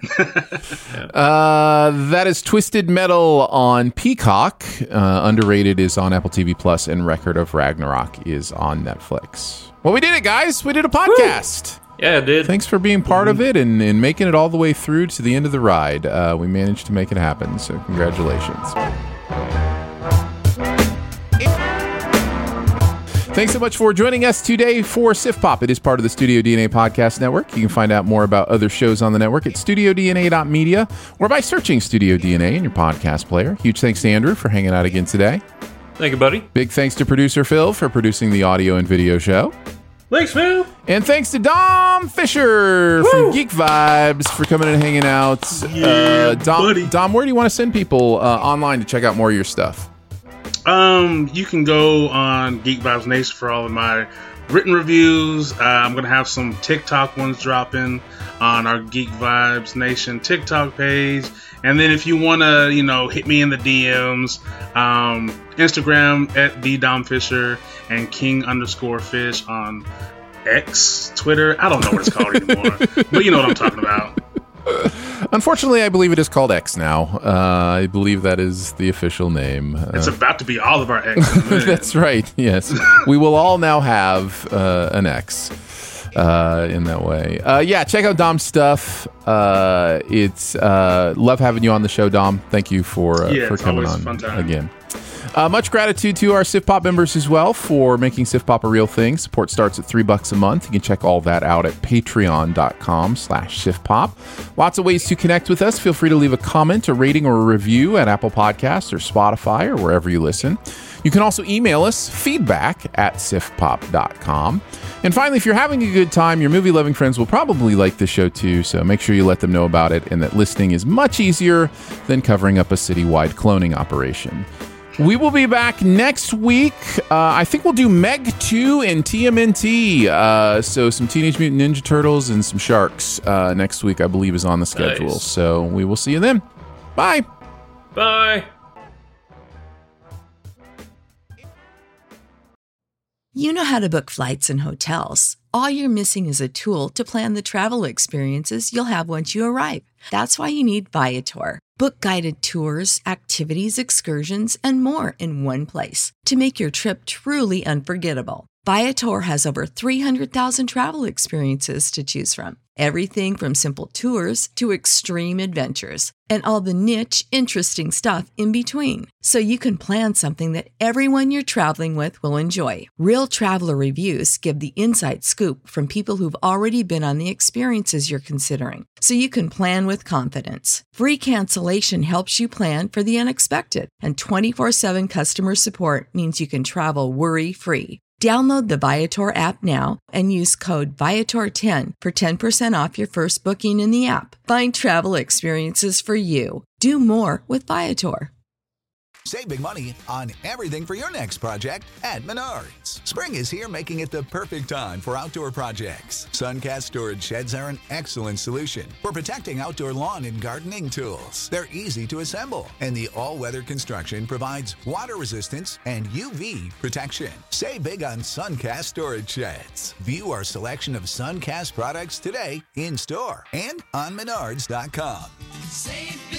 That is Twisted Metal on Peacock. Underrated is on Apple TV Plus, and Record of Ragnarok is on Netflix. Well, we did it, guys. We did a podcast. Woo! Yeah, it did. Thanks for being part of it and making it all the way through to the end of the ride. We managed to make it happen, so congratulations. Thanks so much for joining us today for Sif Pop. It is part of the Studio DNA Podcast Network. You can find out more about other shows on the network at studiodna.media or by searching Studio DNA in your podcast player. Huge thanks to Andrew for hanging out again today. Thank you, buddy. Big thanks to producer Phil for producing the audio and video show. Thanks, Phil. And thanks to Dom Fisher from Geek Vibes for coming and hanging out. Yeah, buddy. Dom, where do you want to send people online to check out more of your stuff? You can go on Geek Vibes Nation for all of my written reviews. I'm going to have some TikTok ones dropping on our Geek Vibes Nation TikTok page. And then if you want to, hit me in the DMs, Instagram at TheDomFisher and King_Fish on X, Twitter. I don't know what it's called anymore, but you know what I'm talking about. Unfortunately, I believe it is called X now. I believe that is the official name. It's about to be all of our X. That's right. Yes. We will all now have an X in that way. Check out Dom's stuff. It's love having you on the show, Dom. Thank you for coming on again. Much gratitude to our Sif Pop members as well for making Sif Pop a real thing. Support starts at $3 a month. You can check all that out at patreon.com/SifPop. Lots of ways to connect with us. Feel free to leave a comment, a rating, or a review at Apple Podcasts or Spotify or wherever you listen. You can also email us, feedback@sifpop.com. And finally, if you're having a good time, your movie-loving friends will probably like the show too, so make sure you let them know about it and that listening is much easier than covering up a citywide cloning operation. We will be back next week. I think we'll do Meg 2 and TMNT. So some Teenage Mutant Ninja Turtles and some Sharks next week, I believe, is on the schedule. Nice. So we will see you then. Bye. Bye. You know how to book flights and hotels. All you're missing is a tool to plan the travel experiences you'll have once you arrive. That's why you need Viator. Book guided tours, activities, excursions, and more in one place to make your trip truly unforgettable. Viator has over 300,000 travel experiences to choose from. Everything from simple tours to extreme adventures and all the niche, interesting stuff in between. So you can plan something that everyone you're traveling with will enjoy. Real traveler reviews give the inside scoop from people who've already been on the experiences you're considering. So you can plan with confidence. Free cancellation helps you plan for the unexpected. And 24/7 customer support means you can travel worry-free. Download the Viator app now and use code Viator10 for 10% off your first booking in the app. Find travel experiences for you. Do more with Viator. Save big money on everything for your next project at Menards. Spring is here, making it the perfect time for outdoor projects. Suncast storage sheds are an excellent solution for protecting outdoor lawn and gardening tools. They're easy to assemble, and the all-weather construction provides water resistance and UV protection. Save big on Suncast storage sheds. View our selection of Suncast products today in store and on Menards.com. Save